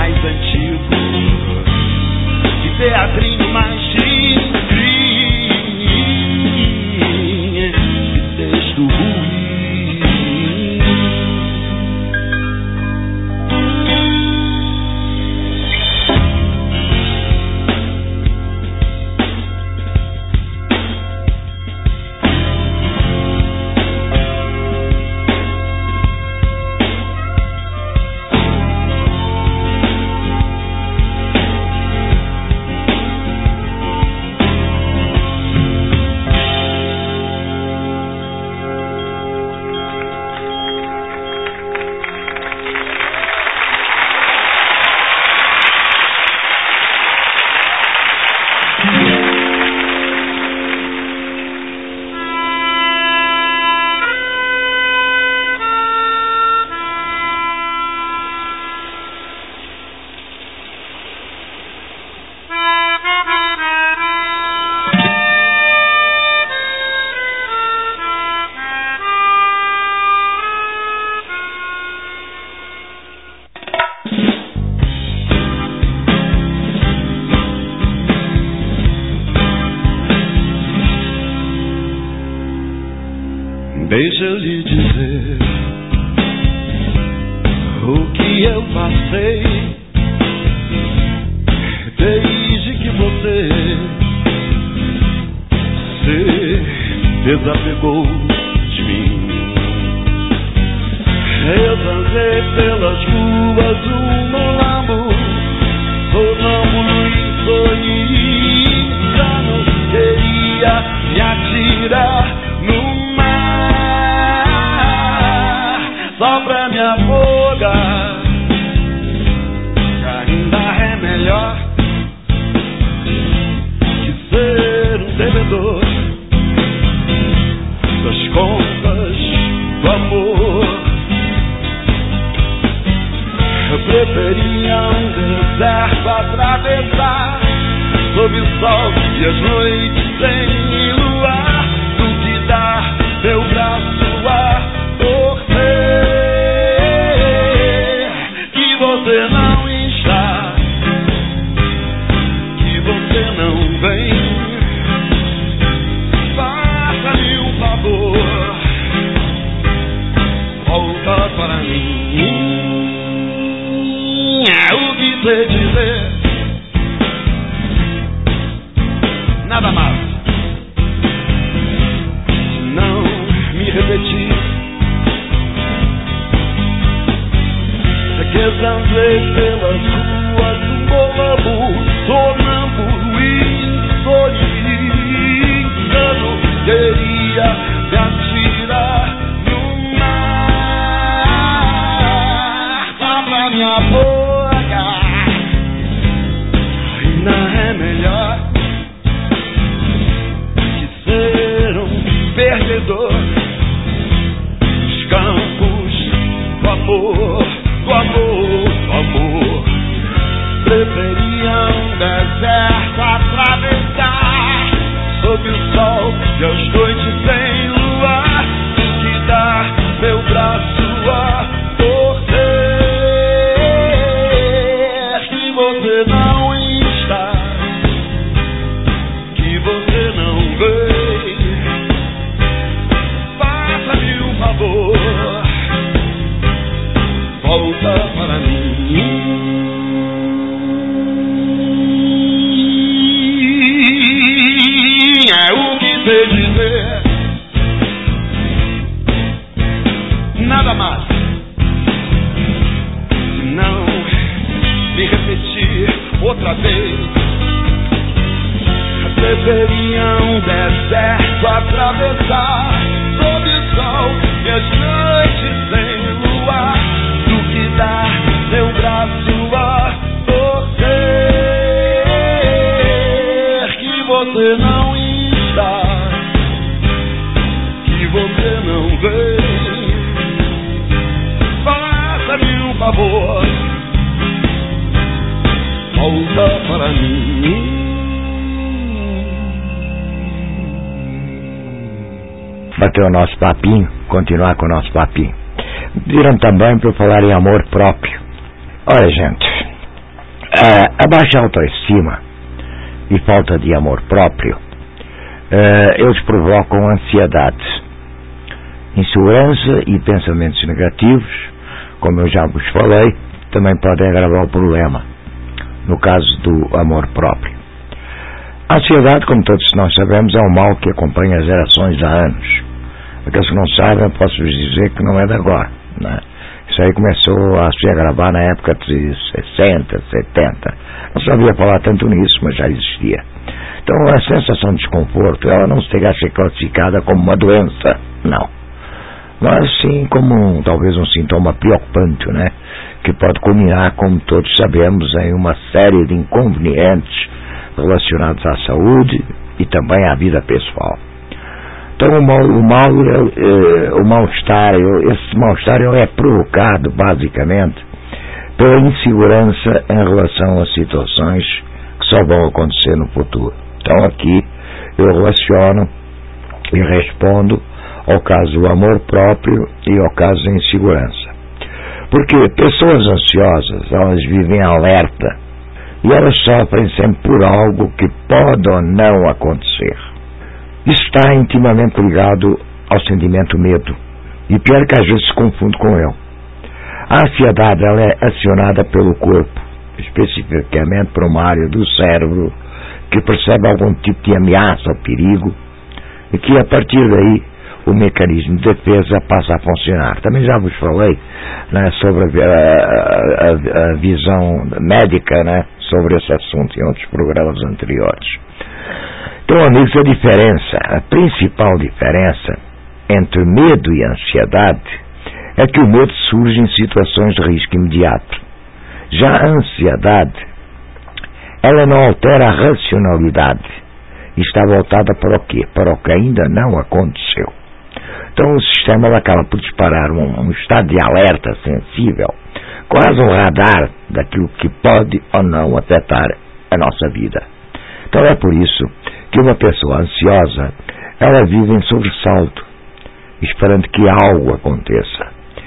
mais antigo e teatrinho mais chique e texto ruim. Deixa eu lhe dizer o que eu passei desde que você se desapegou de mim. Eu dancei pelas ruas um molambo, sonâmbulo e sonhando, queria me atirar no só pra me afogar, que ainda é melhor que ser um devedor das contas do amor. Eu preferia um deserto atravessar sob o sol e as noites sem luar do que dar meu braço a torcer. Você não está, que você não vem. Faça-me um favor, volta para mim. É o que sei dizer, nada mais. Não me repetir que dancei pelas ruas um molambo, sonâmbulo e solitano, queria me atirar no mar, só pra me afogar. Ainda é melhor que ser um perdedor nos campos do amor. Do amor, do amor. Preferia um deserto atravessar sob o sol e as noites sem luar do que dar meu braço a torcer. Que você não está, que você não vê. Faça-me um favor, volta para mim. É o que sei dizer, nada mais. Se não me repetir outra vez, preferia um deserto atravessar sob o sol e as noites sem luar do que dar meu braço a torcer. Que você não está, que você não vê. Faça-me um favor, volta para mim. Bater o nosso papinho, continuar com o nosso papinho. Viram também para falar em amor próprio. Olha, gente, a baixa autoestima e falta de amor próprio, uh, eles provocam ansiedade, insegurança e pensamentos negativos, como eu já vos falei, também podem agravar o problema, no caso do amor próprio. A ansiedade, como todos nós sabemos, é um mal que acompanha as gerações há anos. Aqueles que não sabem, posso-vos dizer que não é de agora, né? Isso aí começou a se agravar na época de sessenta, setenta. Não se havia falar tanto nisso, mas já existia. Então a sensação de desconforto, ela não chega a ser classificada como uma doença, não. Mas sim como um, talvez um sintoma preocupante, né? Que pode culminar, como todos sabemos, em uma série de inconvenientes relacionados à saúde e também à vida pessoal. Então o mal, o mal, é, o mal-estar, esse mal-estar é provocado basicamente pela insegurança em relação a situações que só vão acontecer no futuro. Então aqui eu relaciono e respondo ao caso do amor próprio e ao caso da insegurança. Porque pessoas ansiosas, elas vivem alerta e elas sofrem sempre por algo que pode ou não acontecer. Isso está intimamente ligado ao sentimento medo, e pior que às vezes se confunde com ele. A ansiedade, ela é acionada pelo corpo, especificamente por uma área do cérebro que percebe algum tipo de ameaça ou perigo, e que a partir daí o mecanismo de defesa passa a funcionar. Também já vos falei, né, sobre a, a, a, a visão médica, né, sobre esse assunto em outros programas anteriores. Então, amigos, a diferença, a principal diferença entre medo e ansiedade é que o medo surge em situações de risco imediato. Já a ansiedade, ela não altera a racionalidade e está voltada para o quê? Para o que ainda não aconteceu. Então o sistema acaba por disparar um, um estado de alerta sensível, quase um radar daquilo que pode ou não afetar a nossa vida. Então é por isso que uma pessoa ansiosa, ela vive em sobressalto, esperando que algo aconteça.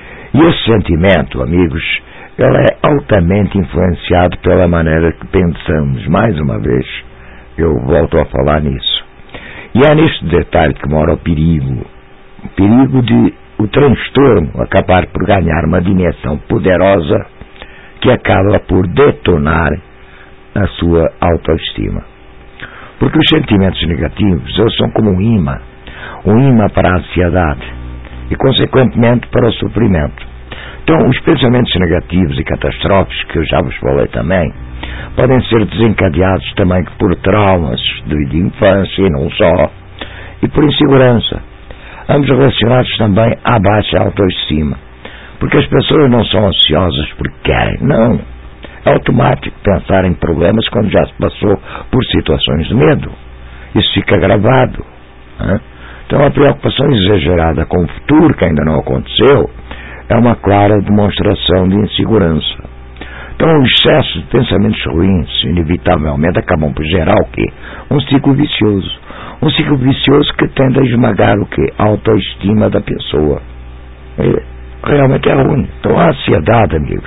E esse sentimento, amigos, ele é altamente influenciado pela maneira que pensamos. Mais uma vez, eu volto a falar nisso. E é neste detalhe que mora o perigo. O perigo de o transtorno acabar por ganhar uma dimensão poderosa que acaba por detonar a sua autoestima. Porque os sentimentos negativos, eles são como um imã, um imã para a ansiedade e, consequentemente, para o sofrimento. Então, os pensamentos negativos e catastróficos, que eu já vos falei também, podem ser desencadeados também por traumas de infância e não só, e por insegurança, ambos relacionados também à baixa autoestima, porque as pessoas não são ansiosas porque querem, não. É automático pensar em problemas quando já se passou por situações de medo. Isso fica gravado. Né? Então a preocupação exagerada com o futuro, que ainda não aconteceu, é uma clara demonstração de insegurança. Então o excesso de pensamentos ruins, inevitavelmente, acabam por gerar o quê? Um ciclo vicioso. Um ciclo vicioso que tende a esmagar o quê? A autoestima da pessoa. E realmente é ruim. Então a ansiedade, amigos,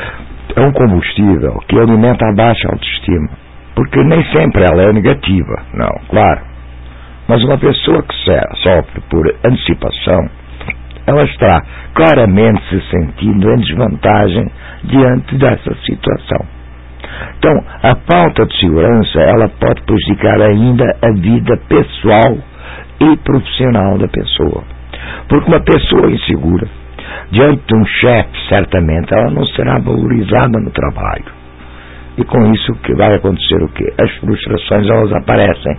é um combustível que alimenta a baixa autoestima, porque nem sempre ela é negativa, não, claro, mas uma pessoa que sofre por antecipação, ela está claramente se sentindo em desvantagem diante dessa situação. Então, a falta de segurança, ela pode prejudicar ainda a vida pessoal e profissional da pessoa, porque uma pessoa insegura diante de um chefe, certamente, ela não será valorizada no trabalho. E com isso o que vai acontecer o quê? As frustrações, elas aparecem.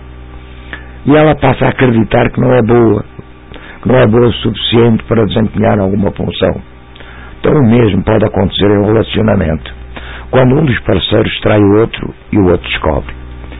E ela passa a acreditar que não é boa, que não é boa o suficiente para desempenhar alguma função. Então o mesmo pode acontecer em um relacionamento, quando um dos parceiros trai o outro e o outro descobre.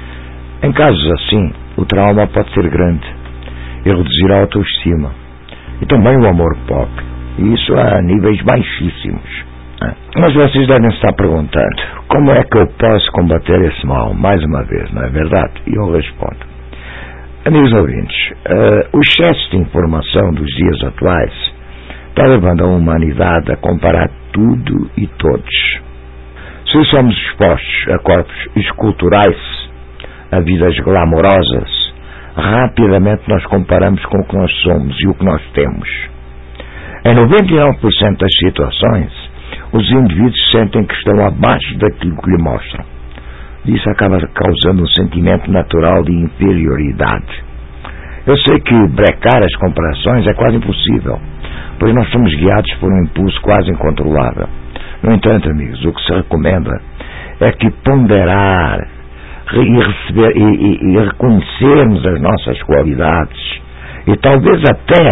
Em casos assim, o trauma pode ser grande e reduzir a autoestima e também o amor próprio. E isso a níveis baixíssimos. Né? Mas vocês devem estar perguntando, como é que eu posso combater esse mal? Mais uma vez, não é verdade? E eu respondo. Amigos ouvintes, uh, o excesso de informação dos dias atuais está levando a humanidade a comparar tudo e todos. Se somos expostos a corpos esculturais, a vidas glamourosas, rapidamente nós comparamos com o que nós somos e o que nós temos. Em noventa e nove por cento das situações, os indivíduos sentem que estão abaixo daquilo que lhe mostram. Isso acaba causando um sentimento natural de inferioridade. Eu sei que brecar as comparações é quase impossível, pois nós somos guiados por um impulso quase incontrolável. No entanto, amigos, o que se recomenda é que ponderar e, receber, e, e, e reconhecermos as nossas qualidades e talvez até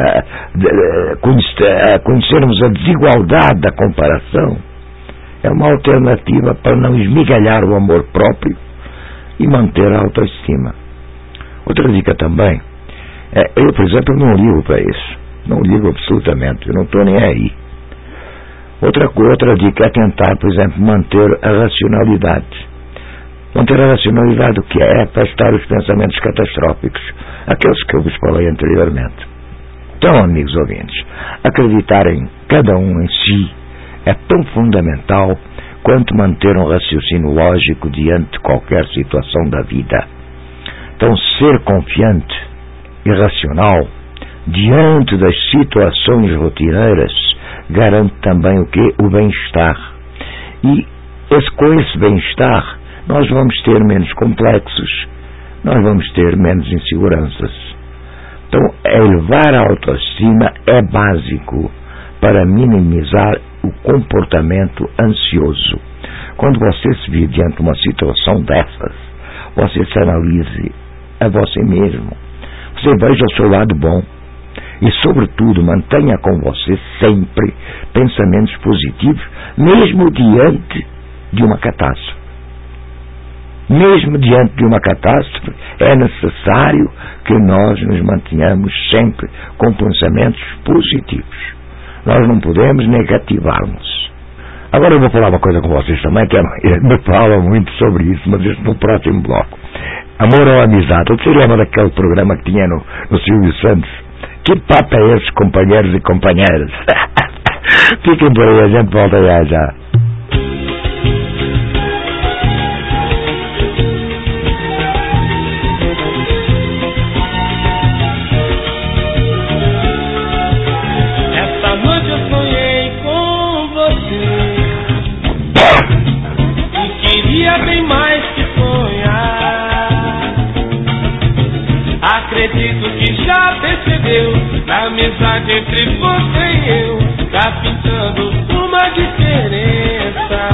uh, conhecer, uh, conhecermos a desigualdade da comparação é uma alternativa para não esmigalhar o amor próprio e manter a autoestima. Outra dica também é, eu, por exemplo, não ligo para isso, não ligo absolutamente, eu não estou nem aí. Outra, outra dica é tentar, por exemplo, manter a racionalidade. Manter a racionalidade o que é? É afastar os pensamentos catastróficos, aqueles que eu vos falei anteriormente. Então, amigos ouvintes, acreditar em cada um em si é tão fundamental quanto manter um raciocínio lógico diante de qualquer situação da vida. Então, ser confiante e racional diante das situações rotineiras garante também o quê? O bem-estar. E esse, com esse bem-estar nós vamos ter menos complexos, nós vamos ter menos inseguranças. Então, elevar a autoestima é básico para minimizar o comportamento ansioso. Quando você se vê diante de uma situação dessas, você se analise a você mesmo. Você veja o seu lado bom. E, sobretudo, mantenha com você sempre pensamentos positivos, mesmo diante de uma catástrofe. Mesmo diante de uma catástrofe, é necessário que nós nos mantenhamos sempre com pensamentos positivos. Nós não podemos negativá-los. Agora eu vou falar uma coisa com vocês também, que me fala muito sobre isso, mas isso no próximo bloco. Amor ou amizade? Você lembra daquele programa que tinha no, no Silvio Santos? Que papo é esse, companheiros e companheiras? Fiquem por aí, a gente volta já já. Essa noite eu sonhei com você e queria bem mais que sonhar. Acredito que já percebeu, na amizade entre você e eu, tá pintando uma diferença.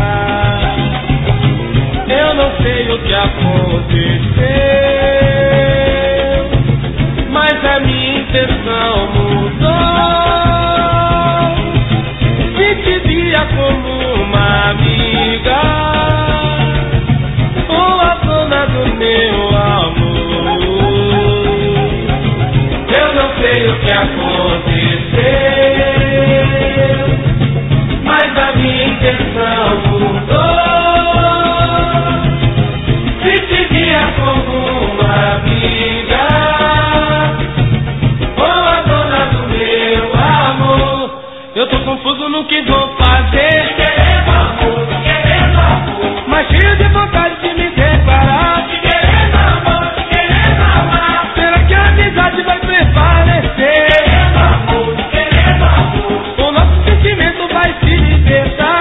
Eu não sei o que aconteceu, mas a minha intenção mudou. Se te via como uma amiga, ou a dona do meu amor. Sei o que aconteceu, mas a minha intenção mudou. Se te via como uma amiga, ou a dona do meu amor. Eu tô confuso no que vou fazer, querendo amor, querendo amor, mas cheio de vontade de me declarar. Querendo amor, querendo amar. Será que a amizade vai prevalecer? Querendo amor, querendo amor, o nosso sentimento vai se libertar.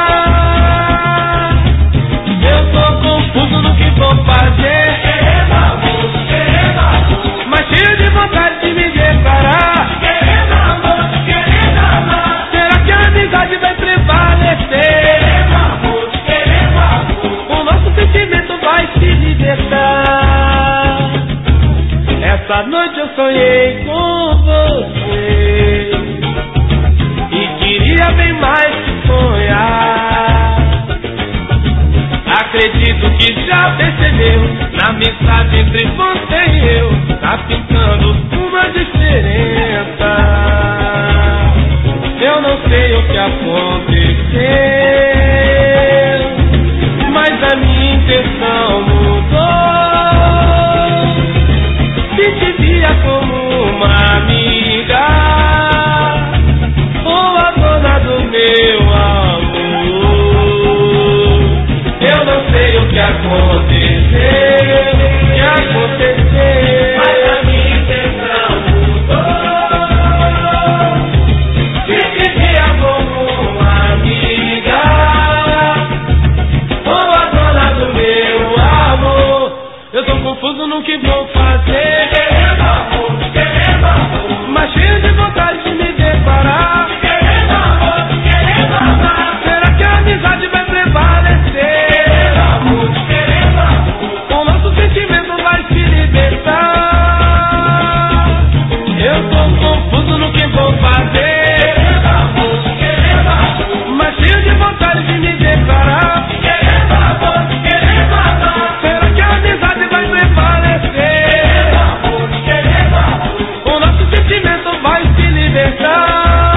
Eu tô confuso no que vou fazer. Querendo amor, querendo amor, mas cheio de vontade de me declarar. Querendo amor, querendo amar. Será que a amizade vai prevalecer? Querendo amor, querendo amor, o nosso sentimento vai se libertar. Essa noite eu sonhei com você e queria bem mais que sonhar. Acredito que já percebeu, na amizade entre você e eu, tá pintando uma diferença. Eu não sei o que aconteceu, mas a minha intenção mudou. Se te via como uma amiga, ou a dona do meu amor. que aconteceu, que aconteceu. Mas a minha intenção mudou. Se vivia como uma amiga, ou a dona do meu amor. Eu tô confuso no que vou fazer. Querendo amor, querendo amor, mas cheio de vontade de me deparar. Querendo amor, querendo amar. Será que a amizade vai prevalecer? Querendo amor, querendo amor, o nosso sentimento vai se libertar. Eu tô confuso no que vou fazer. Querendo amor, querendo amor, mas cheio de vontade de me declarar. Querendo amor, querendo amar. Será que a amizade vai prevalecer? Querendo amor, querendo amor, o nosso sentimento vai se libertar.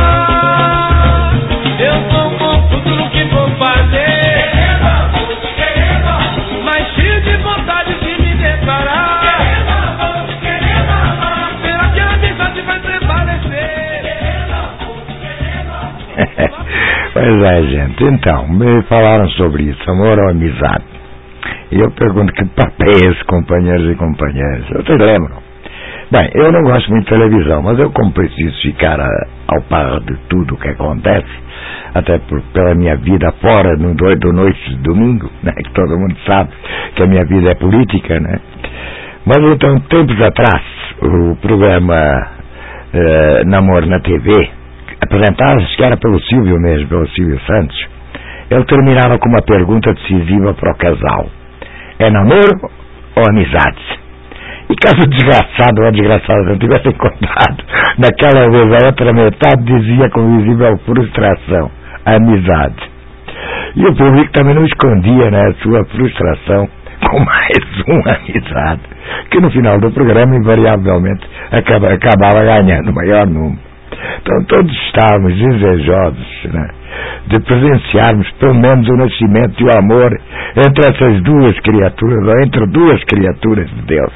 Eu tô confuso no que vou fazer. Querendo amor, querendo amor, mas cheio de vontade de me declarar. Querendo amor, querendo amar. Será que a amizade vai prevalecer? Querendo amor, querendo amor. Pois é, gente. Então, me falaram sobre isso, amor ou amizade. E eu pergunto que papo é esse, companheiros e companheiras? Vocês lembram? Bem, eu não gosto muito de televisão, mas eu, como preciso ficar a, ao par de tudo o que acontece, até por, pela minha vida fora no do, do noite de domingo, né, que todo mundo sabe que a minha vida é política, né? Mas então, tempos atrás, o programa eh, Namoro na T V, apresentado, acho que era pelo Silvio mesmo, pelo Silvio Santos, ele terminava com uma pergunta decisiva para o casal: é namoro ou amizade? E caso o desgraçado ou a desgraçada não tivessem contado, naquela vez a outra metade dizia com visível frustração: amizade. E o público também não escondia, né, a sua frustração com mais uma amizade, que no final do programa invariavelmente acaba, acabava ganhando o maior número. Então todos estávamos desejosos, né, de presenciarmos pelo menos o nascimento e o amor entre essas duas criaturas, ou entre duas criaturas de Deus.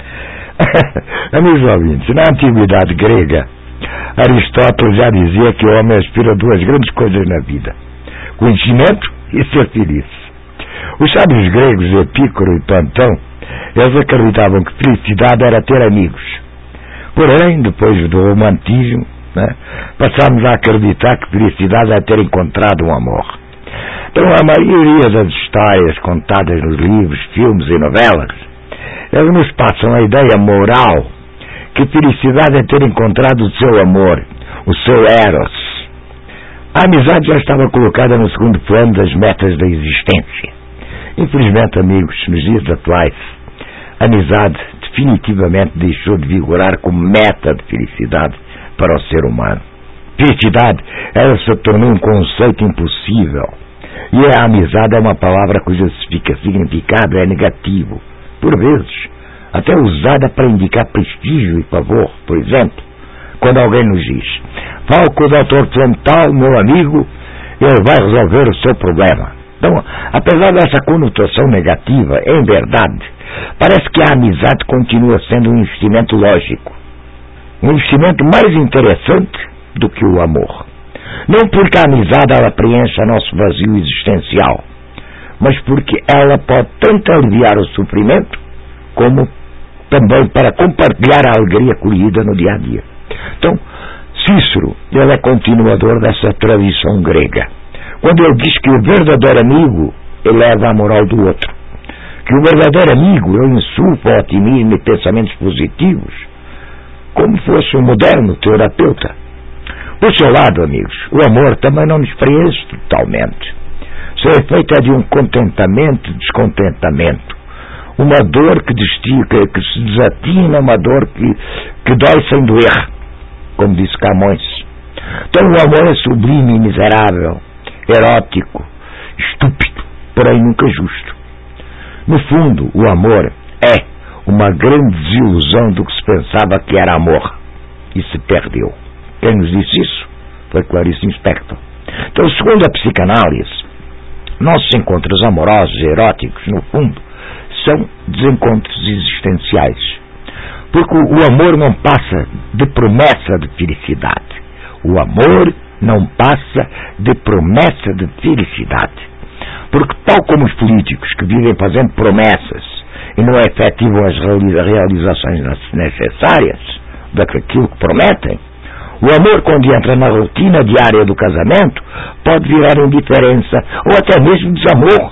Amigos ouvintes, na antiguidade grega, Aristóteles já dizia que o homem aspira a duas grandes coisas na vida: conhecimento e ser feliz. Os sábios gregos Epícoro e Platão, eles acreditavam que felicidade era ter amigos. Porém, depois do romantismo, né, passámos a acreditar que felicidade é ter encontrado um amor. Então a maioria das histórias contadas nos livros, filmes e novelas, elas nos passam a ideia moral que felicidade é ter encontrado o seu amor, o seu eros. A amizade já estava colocada no segundo plano das metas da existência. Infelizmente, amigos, nos dias atuais, a amizade definitivamente deixou de vigorar como meta de felicidade para o ser humano. Felicidade, ela se tornou um conceito impossível. E a amizade é uma palavra cujo significado é negativo, por vezes até usada para indicar prestígio e favor. Por exemplo, quando alguém nos diz: fala com o doutor Plantal, meu amigo, ele vai resolver o seu problema. Então, apesar dessa conotação negativa, em verdade, parece que a amizade continua sendo um investimento lógico, um investimento mais interessante do que o amor. Não porque a amizade ela preencha nosso vazio existencial, mas porque ela pode tanto aliviar o sofrimento como também para compartilhar a alegria colhida no dia a dia. Então, Cícero, ele é continuador dessa tradição grega, quando ele diz que o verdadeiro amigo eleva a moral do outro, que o verdadeiro amigo ele insulta o otimismo e pensamentos positivos, como fosse um moderno terapeuta. Por seu lado, amigos, o amor também não nos preenche totalmente. Seu efeito é de um contentamento e descontentamento, uma dor que, destica, que se desatina, uma dor que, que dói sem doer, como disse Camões. Então o amor é sublime e miserável, erótico, estúpido, porém nunca justo. No fundo, o amor é uma grande desilusão do que se pensava que era amor e se perdeu. Quem nos disse isso foi Clarice Lispector. Então, segundo a psicanálise, nossos encontros amorosos e eróticos, no fundo, são desencontros existenciais, porque o amor não passa de promessa de felicidade. O amor não passa de promessa de felicidade. Porque tal como os políticos que vivem fazendo promessas e não efetivam as realizações necessárias daquilo que prometem, o amor, quando entra na rotina diária do casamento, pode virar indiferença ou até mesmo desamor.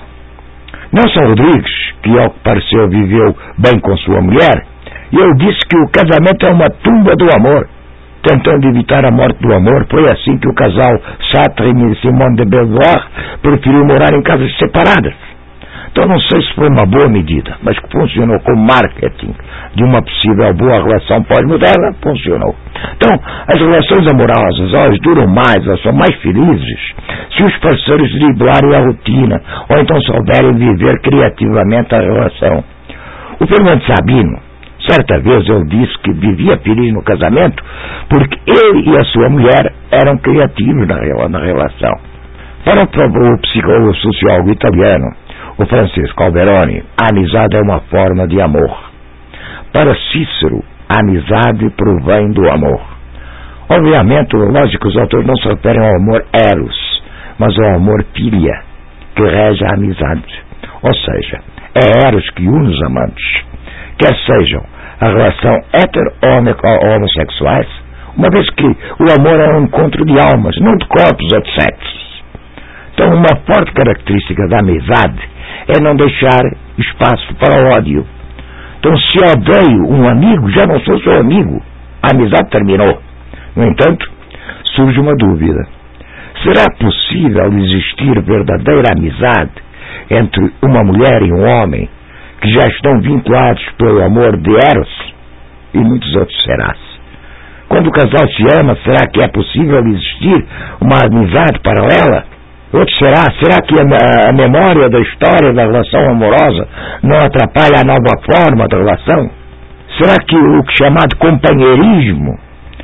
Nelson Rodrigues, que ao que pareceu viveu bem com sua mulher, ele disse que o casamento é uma tumba do amor. Tentando evitar a morte do amor, foi assim que o casal Sartre e Simone de Beauvoir preferiu morar em casas separadas. Então não sei se foi uma boa medida, mas que funcionou como marketing de uma possível boa relação pós-moderna, funcionou. Então, as relações amorosas, elas duram mais, elas são mais felizes se os parceiros driblarem a rotina ou então souberem viver criativamente a relação. O Fernando Sabino, certa vez ele disse que vivia feliz no casamento porque ele e a sua mulher eram criativos na, na relação. Para o psicólogo sociólogo italiano, o Francisco Alberoni, a amizade é uma forma de amor. Para Cícero, a amizade provém do amor. Obviamente, lógico, os autores não se referem ao amor eros, mas ao amor filia, que rege a amizade. Ou seja, é eros que une os amantes, quer sejam a relação hetero ou homossexuais, uma vez que o amor é um encontro de almas, não de corpos ou de sexos. Então, uma forte característica da amizade é não deixar espaço para o ódio. Então, se odeio um amigo, já não sou seu amigo. A amizade terminou. No entanto, surge uma dúvida. Será possível existir verdadeira amizade entre uma mulher e um homem que já estão vinculados pelo amor de Eros? E muitos outros será-se. Quando o casal se ama, será que é possível existir uma amizade paralela? Outro será, será que a, a memória da história da relação amorosa não atrapalha a nova forma da relação? Será que o chamado companheirismo,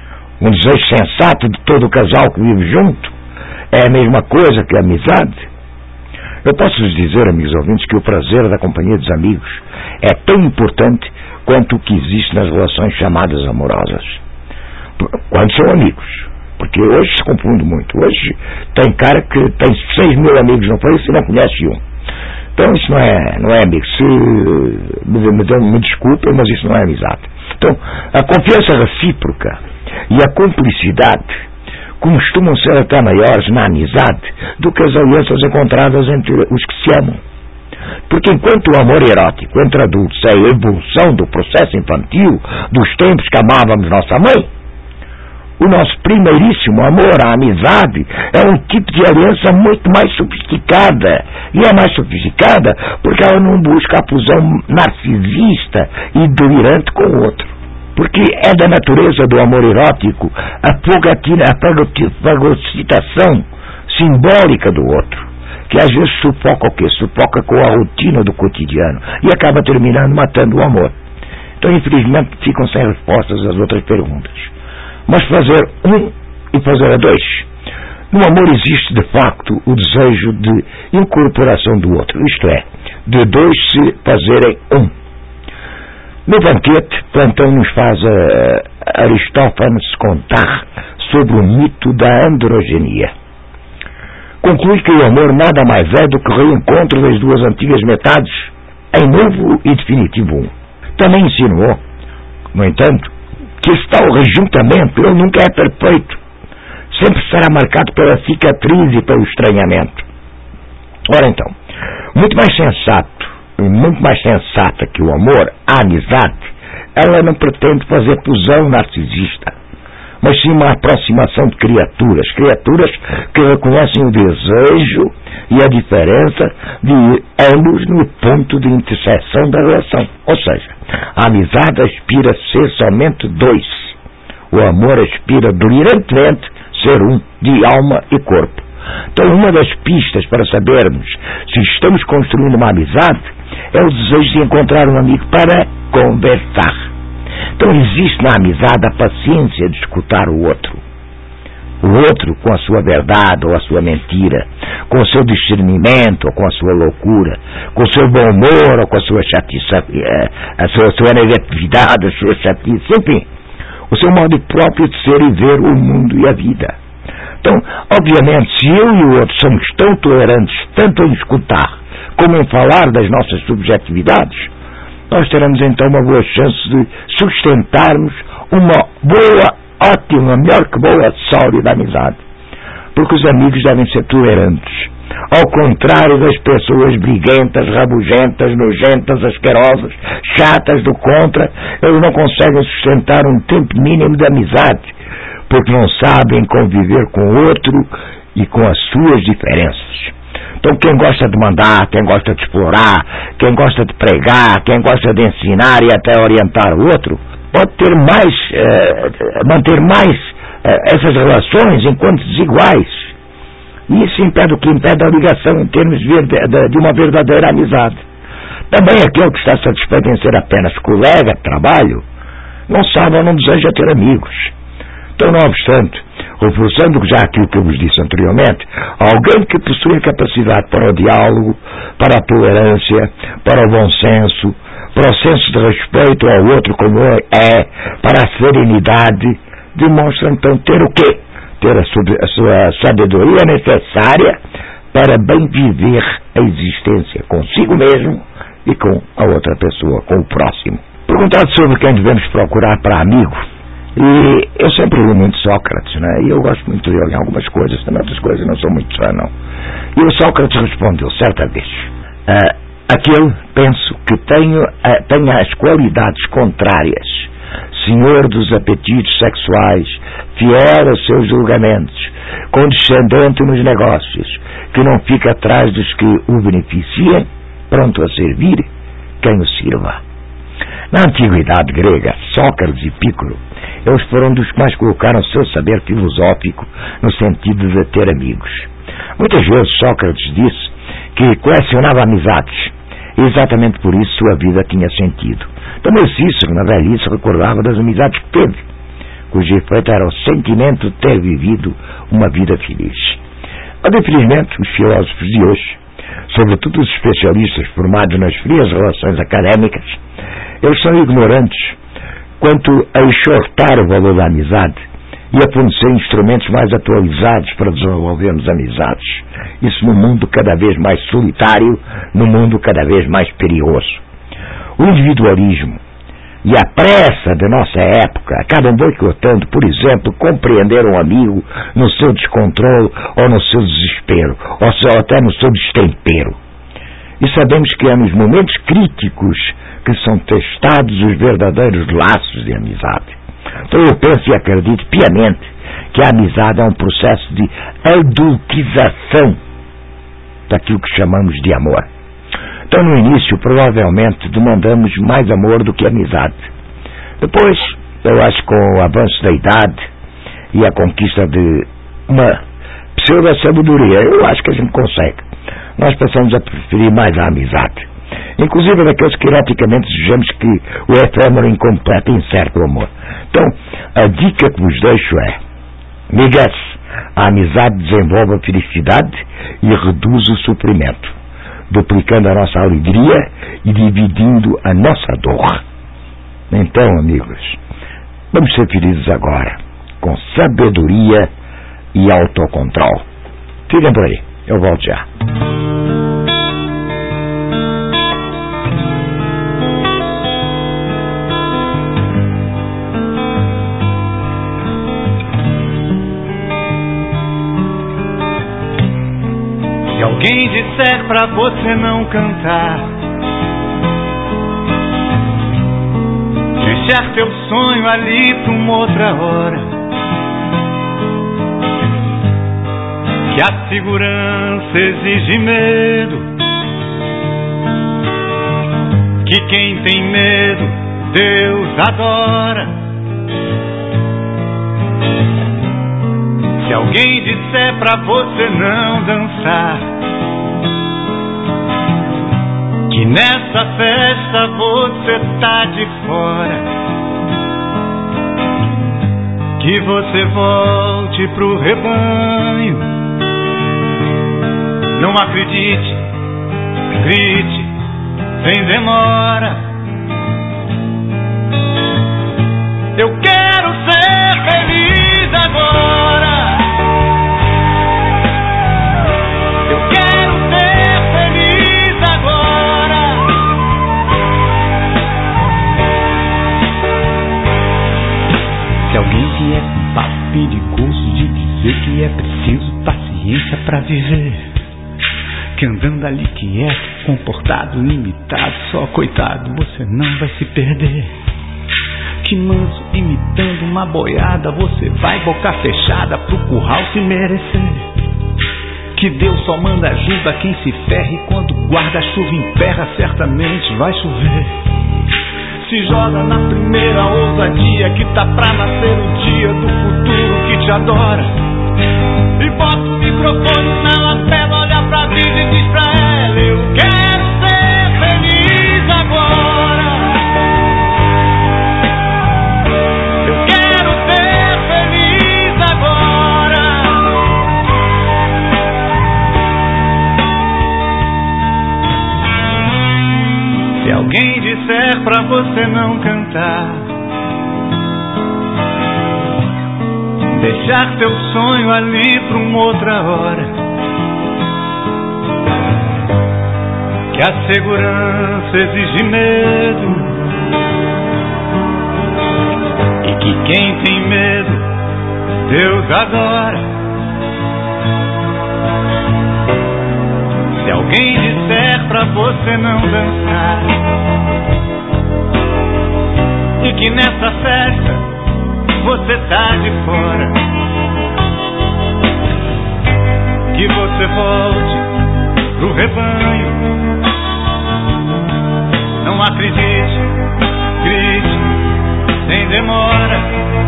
um desejo sensato de todo o casal que vive junto, é a mesma coisa que a amizade? Eu posso lhes dizer, amigos ouvintes, que o prazer da companhia dos amigos é tão importante quanto o que existe nas relações chamadas amorosas. Quando são amigos. Porque hoje se confunde muito. Hoje tem cara que tem seis mil amigos no Face e não conhece um. Então isso não é, não é amigo. Se, me, me, me desculpem, mas isso não é amizade. Então, a confiança recíproca e a cumplicidade costumam ser até maiores na amizade do que as alianças encontradas entre os que se amam. Porque enquanto o amor erótico entre adultos é a evolução do processo infantil dos tempos que amávamos nossa mãe, o nosso primeiríssimo amor, a amizade, é um tipo de aliança muito mais sofisticada. E é mais sofisticada porque ela não busca a fusão narcisista e delirante com o outro. Porque é da natureza do amor erótico a fagocitação simbólica do outro, que às vezes sufoca o quê? Sufoca com a rotina do cotidiano e acaba terminando matando o amor. Então, infelizmente, ficam sem respostas às outras perguntas. Mas fazer um e fazer a dois. No amor existe, de facto, o desejo de incorporação do outro. Isto é, de dois se fazerem um. No banquete, Platão nos faz a Aristófanes contar sobre o mito da androgenia. Conclui que o amor nada mais é do que o reencontro das duas antigas metades em novo e definitivo um. Também insinuou, no entanto, que esse tal rejuntamento ele nunca é perfeito, sempre será marcado pela cicatriz e pelo estranhamento. Ora então, muito mais sensato, muito mais sensata que o amor, a amizade, ela não pretende fazer fusão narcisista, mas sim uma aproximação de criaturas, criaturas que reconhecem o desejo e a diferença de ambos no ponto de interseção da relação. Ou seja, a amizade aspira a ser somente dois. O amor aspira delirantemente ser um, de alma e corpo. Então, uma das pistas para sabermos se estamos construindo uma amizade é o desejo de encontrar um amigo para conversar. Então, existe na amizade a paciência de escutar o outro. O outro com a sua verdade ou a sua mentira, com o seu discernimento ou com a sua loucura, com o seu bom humor ou com a sua chatice, a sua, a sua negatividade, a sua chatice, enfim, o seu modo próprio de ser e ver o mundo e a vida. Então, obviamente, se eu e o outro somos tão tolerantes, tanto em escutar como em falar das nossas subjetividades, nós teremos então uma boa chance de sustentarmos uma boa, ótima, melhor que boa, sólida amizade. Porque os amigos devem ser tolerantes. Ao contrário das pessoas briguentas, rabugentas, nojentas, asquerosas, chatas do contra, eles não conseguem sustentar um tempo mínimo de amizade, porque não sabem conviver com o outro e com as suas diferenças. Então quem gosta de mandar, quem gosta de explorar, quem gosta de pregar, quem gosta de ensinar e até orientar o outro, pode ter mais, eh, manter mais eh, essas relações enquanto desiguais. E isso impede o que impede a ligação em termos de uma verdadeira amizade. Também aquele que está satisfeito em ser apenas colega de trabalho, não sabe ou não deseja ter amigos. Então, não obstante, reforçando já aquilo que eu vos disse anteriormente, alguém que possui a capacidade para o diálogo, para a tolerância, para o bom senso, para o senso de respeito ao outro como é, para a serenidade, demonstra então ter o quê? Ter a sua, a sua sabedoria necessária para bem viver a existência consigo mesmo e com a outra pessoa, com o próximo. Perguntado sobre quem devemos procurar para amigo, e eu sempre li muito Sócrates, né? E eu gosto muito dele em algumas coisas, também outras coisas não sou muito fã, não. E o Sócrates respondeu certa vez, uh, aquele, penso, que tenho, uh, tenha as qualidades contrárias, senhor dos apetites sexuais, fiel aos seus julgamentos, condescendente nos negócios, que não fica atrás dos que o beneficiem, pronto a servir quem o sirva. Na antiguidade grega, Sócrates e Epicuro, eles foram dos que mais colocaram seu saber filosófico no sentido de ter amigos. Muitas vezes Sócrates disse que colecionava amizades, e exatamente por isso sua vida tinha sentido. Também Cícero, na velhice, recordava das amizades que teve, cujo efeito era o sentimento de ter vivido uma vida feliz. Mas, infelizmente, os filósofos de hoje, sobretudo os especialistas formados nas frias relações académicas, eles são ignorantes quanto a enxortar o valor da amizade e a fornecer instrumentos mais atualizados para desenvolvermos amizades. Isso no mundo cada vez mais solitário, no mundo cada vez mais perigoso. O individualismo e a pressa da nossa época acabam boicotando, por exemplo, compreender um amigo no seu descontrole ou no seu desespero, ou até no seu destempero. E sabemos que é nos momentos críticos que são testados os verdadeiros laços de amizade. Então eu penso e acredito piamente que a amizade é um processo de adultização daquilo que chamamos de amor. Então no início provavelmente demandamos mais amor do que amizade. Depois, eu acho que com o avanço da idade e a conquista de uma pseudo-sabedoria, eu acho que a gente consegue. Nós passamos a preferir mais a amizade. Inclusive daqueles que eroticamente desejamos que o efêmero, incompleto e incerto amor. Então, a dica que vos deixo é: migas, a amizade desenvolve a felicidade e reduz o sofrimento, duplicando a nossa alegria e dividindo a nossa dor. Então, amigos, vamos ser felizes agora, com sabedoria e autocontrole. Fiquem por aí, eu volto já. Se alguém disser pra você não cantar, deixar teu sonho ali pra uma outra hora, que a segurança exige medo, que quem tem medo Deus adora. Se alguém disser pra você não dançar, que nessa festa você tá de fora, que você volte pro rebanho, não acredite, grite, sem demora. Eu quero ser feliz agora. pra viver, que andando ali quieto, comportado, imitado, só coitado, você não vai se perder. Que manso imitando uma boiada, você vai boca fechada pro curral se merecer. Que Deus só manda ajuda a quem se ferre, quando guarda-chuva emperra, certamente vai chover. Se joga na primeira ousadia, que tá pra nascer o dia do futuro que te adora. E bota o microfone na lapela, olha pra vida e diz pra ela: eu quero ser feliz agora. Eu quero ser feliz agora. Se alguém disser pra você não cantar, deixar teu sonho ali pra uma outra hora, que a segurança exige medo, e que quem tem medo, Deus adora. Se alguém disser pra você não dançar, e que nessa festa você tá de fora, que você volte pro rebanho. Não acredite, grite sem demora.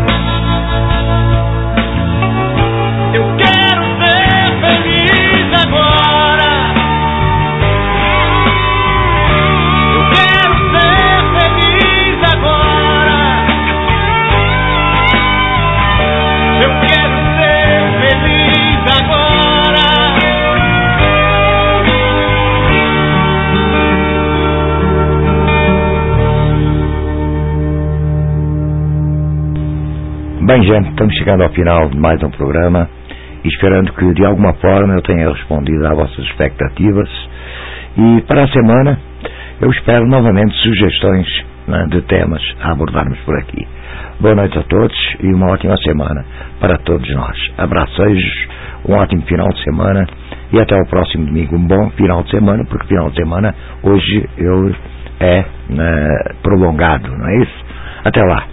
Eu quero ser feliz agora. Eu quero ser feliz agora. Eu quero ser feliz agora. Bem, gente, estamos chegando ao final de mais um programa, esperando que de alguma forma eu tenha respondido às vossas expectativas. E para a semana eu espero novamente sugestões, né, de temas a abordarmos por aqui. Boa noite a todos e uma ótima semana para todos nós. Abraços, um ótimo final de semana e até o próximo domingo. Um bom final de semana, porque final de semana hoje eu é, né, prolongado, não é isso? Até lá.